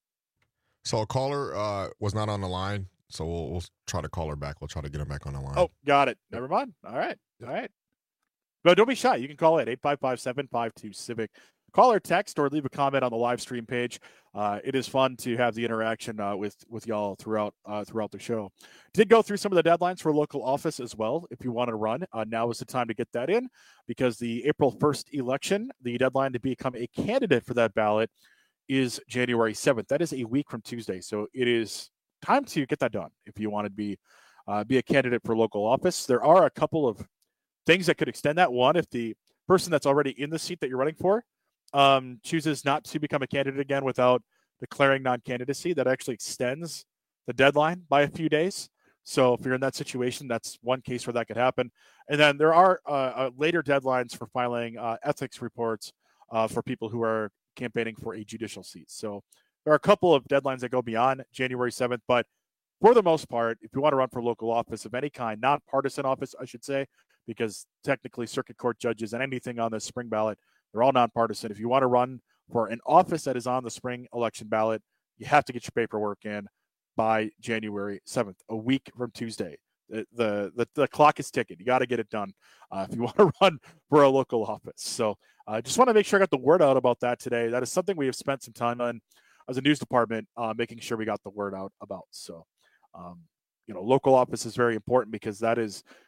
So a caller uh, was not on the line, so we'll, we'll try to call her back. We'll try to get her back on the line. Oh, got it. Never mind. All right. All right. But don't be shy. You can call it eight five five, seven five two, CIVIC. Call or text or leave a comment on the live stream page. Uh, it is fun to have the interaction uh, with with y'all throughout uh, throughout the show. Did go through some of the deadlines for local office as well. If you want to run, uh, now is the time to get that in, because the April first election, the deadline to become a candidate for that ballot is January seventh. That is a week from Tuesday. So it is time to get that done if you want to be uh, be a candidate for local office. There are a couple of things that could extend that. One, if the person that's already in the seat that you're running for um, chooses not to become a candidate again without declaring non-candidacy, that actually extends the deadline by a few days. So if you're in that situation, that's one case where that could happen. And then there are uh, uh, later deadlines for filing uh, ethics reports uh, for people who are campaigning for a judicial seat. So there are a couple of deadlines that go beyond January seventh, but for the most part, if you want to run for local office of any kind, nonpartisan office, I should say, because technically circuit court judges and anything on the spring ballot, they're all nonpartisan. If you want to run for an office that is on the spring election ballot, you have to get your paperwork in by January seventh, a week from Tuesday. The the the, the clock is ticking. You got to get it done uh, if you want to run for a local office. So I uh, just want to make sure I got the word out about that today. That is something we have spent some time on as a news department, uh, making sure we got the word out about. So, um, you know, local office is very important because that is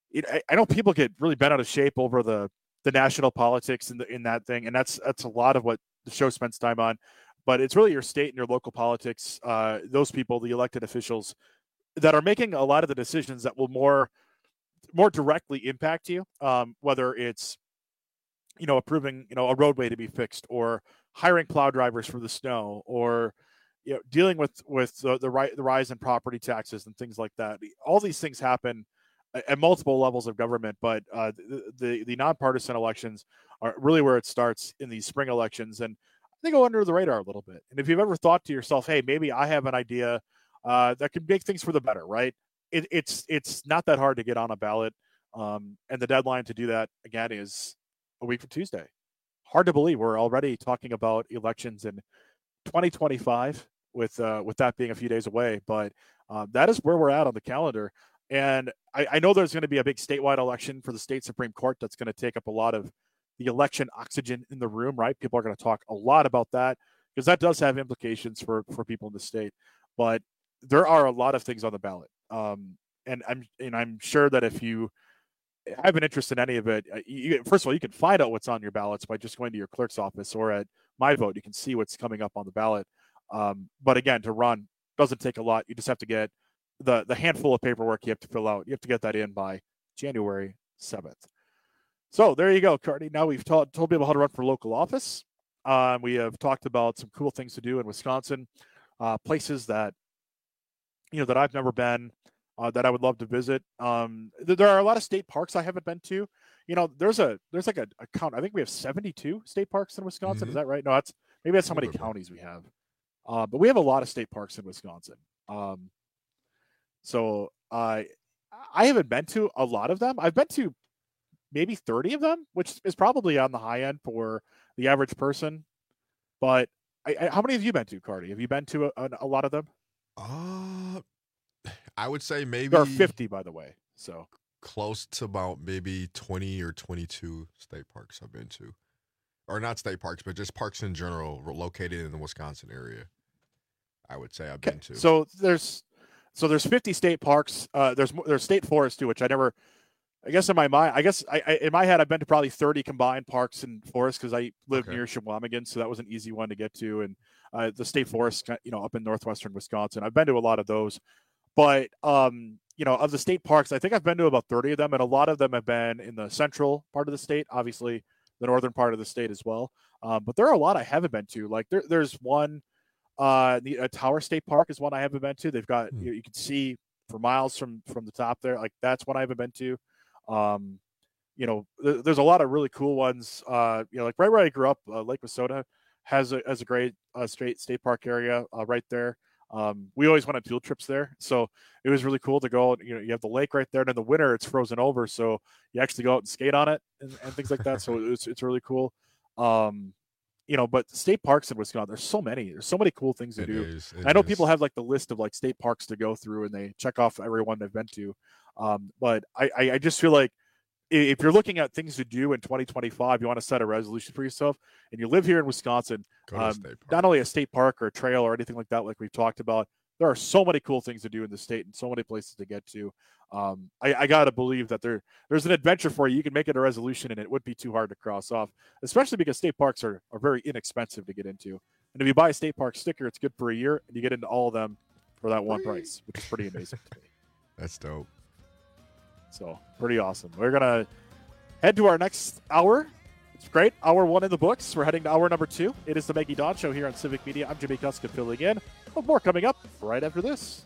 it, I, I know people get really bent out of shape over the the national politics in the, in that thing, and that's that's a lot of what the show spends time on. But it's really your state and your local politics, uh, those people, the elected officials, that are making a lot of the decisions that will more more directly impact you, um, whether it's, you know, approving, you know, a roadway to be fixed, or hiring plow drivers for the snow, or, you know, dealing with with the the, ri- the rise in property taxes and things like that. All these things happen at multiple levels of government, but uh, the, the the nonpartisan elections are really where it starts in these spring elections, and they go under the radar a little bit. And if you've ever thought to yourself, hey, maybe I have an idea uh, that could make things for the better, right? It, it's it's not that hard to get on a ballot, um, and the deadline to do that, again, is a week from Tuesday. Hard to believe we're already talking about elections in twenty twenty-five, with uh, with that being a few days away, but uh, that is where we're at on the calendar. And I, I know there's going to be a big statewide election for the state Supreme Court that's going to take up a lot of the election oxygen in the room, right? People are going to talk a lot about that, because that does have implications for, for people in the state. But there are a lot of things on the ballot. Um, and I'm and I'm sure that if you have an interest in any of it, you, first of all, you can find out what's on your ballots by just going to your clerk's office, or at My Vote. You can see what's coming up on the ballot. Um, but again, to run doesn't take a lot. You just have to get the, the handful of paperwork you have to fill out. You have to get that in by January seventh. So there you go, Cardi. Now we've taught, told people how to run for local office. Um, we have talked about some cool things to do in Wisconsin, uh, places that, you know, that I've never been, uh, that I would love to visit. Um, th- there are a lot of state parks I haven't been to. You know, there's a there's like a, a count. I think we have seventy-two state parks in Wisconsin. Mm-hmm. Is that right? No, that's maybe that's how many counties we have. Uh, but we have a lot of state parks in Wisconsin. Um, so I I haven't been to a lot of them. I've been to maybe thirty of them, which is probably on the high end for the average person. But I, I, how many have you been to, Cardi? Have you been to a, a, a lot of them? Uh, I would say maybe there are fifty, by the way. So close to about maybe twenty or twenty-two state parks I've been to, or not state parks, but just parks in general located in the Wisconsin area. I would say I've okay. been to. So there's so there's fifty state parks. Uh, there's there's state forests too, which I never. I guess in my mind, I guess I, I in my head, I've been to probably thirty combined parks and forests, because I live Okay. near Shawamigan, so that was an easy one to get to. And uh, the state forest, you know, up in northwestern Wisconsin, I've been to a lot of those. But um, you know, of the state parks, I think I've been to about thirty of them, and a lot of them have been in the central part of the state, obviously the northern part of the state as well. Um, but there are a lot I haven't been to. Like there, there's one, uh, the uh, Tower State Park is one I haven't been to. They've got Hmm. you, you can see for miles from from the top there. Like that's one I haven't been to. Um, you know, th- there's a lot of really cool ones. Uh, you know, like right where I grew up, uh, Lake Wissota has a has a great uh, straight state park area uh, right there. Um, we always went on field trips there, so it was really cool to go. You know, you have the lake right there, and in the winter it's frozen over, so you actually go out and skate on it and, and things like that. So it's it's really cool. Um, you know, but state parks in Wisconsin, there's so many. There's so many cool things to It do. is, it I know is. people have like the list of like state parks to go through, and they check off every one they've been to. Um, but I, I, I just feel like if you're looking at things to do in twenty twenty-five, you want to set a resolution for yourself, and you live here in Wisconsin, Go to a um, state park. not only a state park or a trail or anything like that, like we've talked about, there are so many cool things to do in the state and so many places to get to. Um, I, I got to believe that there there's an adventure for you. You can make it a resolution, and it would be too hard to cross off, especially because state parks are, are very inexpensive to get into. And if you buy a state park sticker, it's good for a year, and you get into all of them for that one price, which is pretty amazing to me. That's dope. So pretty awesome. We're gonna head to our next hour. It's great. Hour one in the books. We're heading to hour number two. It is the Maggie Dawn Show here on Civic Media. I'm Jimmy Kuska filling in. Well, more coming up right after this.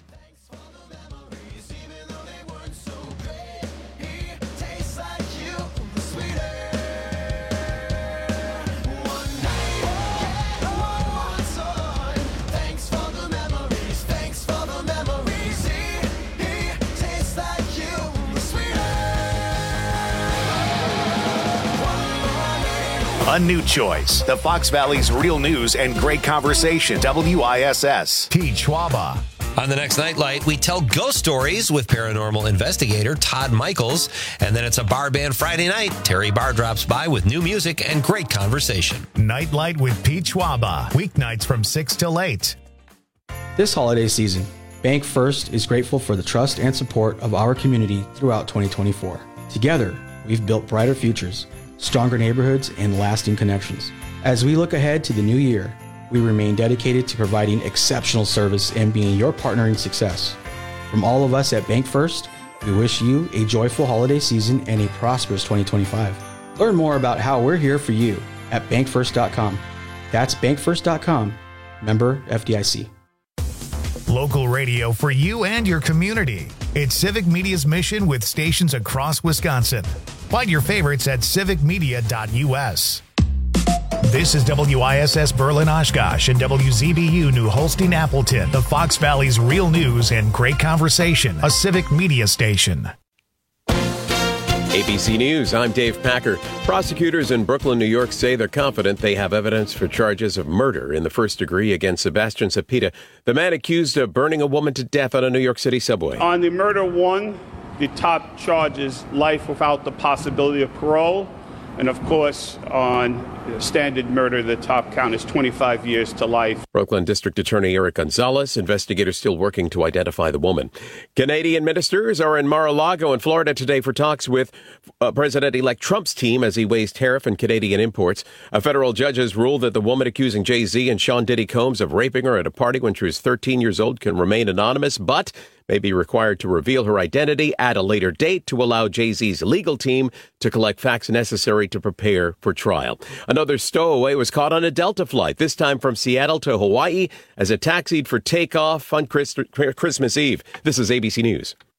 A new choice. The Fox Valley's real news and great conversation. W I S S. T. Schwaba. On the next Nightlight, we tell ghost stories with paranormal investigator Todd Michaels. And then it's a bar band Friday night. Terry Barr drops by with new music and great conversation. Nightlight with Pete Schwaba. Weeknights from six till eight. This holiday season, Bank First is grateful for the trust and support of our community throughout twenty twenty-four. Together, we've built brighter futures, stronger neighborhoods, and lasting connections. As we look ahead to the new year, we remain dedicated to providing exceptional service and being your partner in success. From all of us at Bank First, we wish you a joyful holiday season and a prosperous twenty twenty-five. Learn more about how we're here for you at bank first dot com. That's bank first dot com. Member F D I C. Local radio for you and your community. It's Civic Media's mission with stations across Wisconsin. Find your favorites at civic media dot u s. This is W I S S Berlin Oshkosh and W Z B U New Holstein Appleton, the Fox Valley's real news and great conversation, a Civic Media station. A B C News, I'm Dave Packer. Prosecutors in Brooklyn, New York say they're confident they have evidence for charges of murder in the first degree against Sebastian Cepeda, the man accused of burning a woman to death on a New York City subway. On the murder one, the top charge is life without the possibility of parole. And of course, on standard murder, the top count is twenty-five years to life. Brooklyn District Attorney Eric Gonzalez, investigators still working to identify the woman. Canadian ministers are in Mar-a-Lago in Florida today for talks with uh, President-elect Trump's team as he weighs tariff and Canadian imports. A federal judge has ruled that the woman accusing Jay-Z and Sean Diddy Combs of raping her at a party when she was thirteen years old can remain anonymous, but may be required to reveal her identity at a later date to allow Jay-Z's legal team to collect facts necessary to prepare for trial. Another stowaway was caught on a Delta flight, this time from Seattle to Hawaii, as it taxied for takeoff on Christmas Eve. This is A B C News.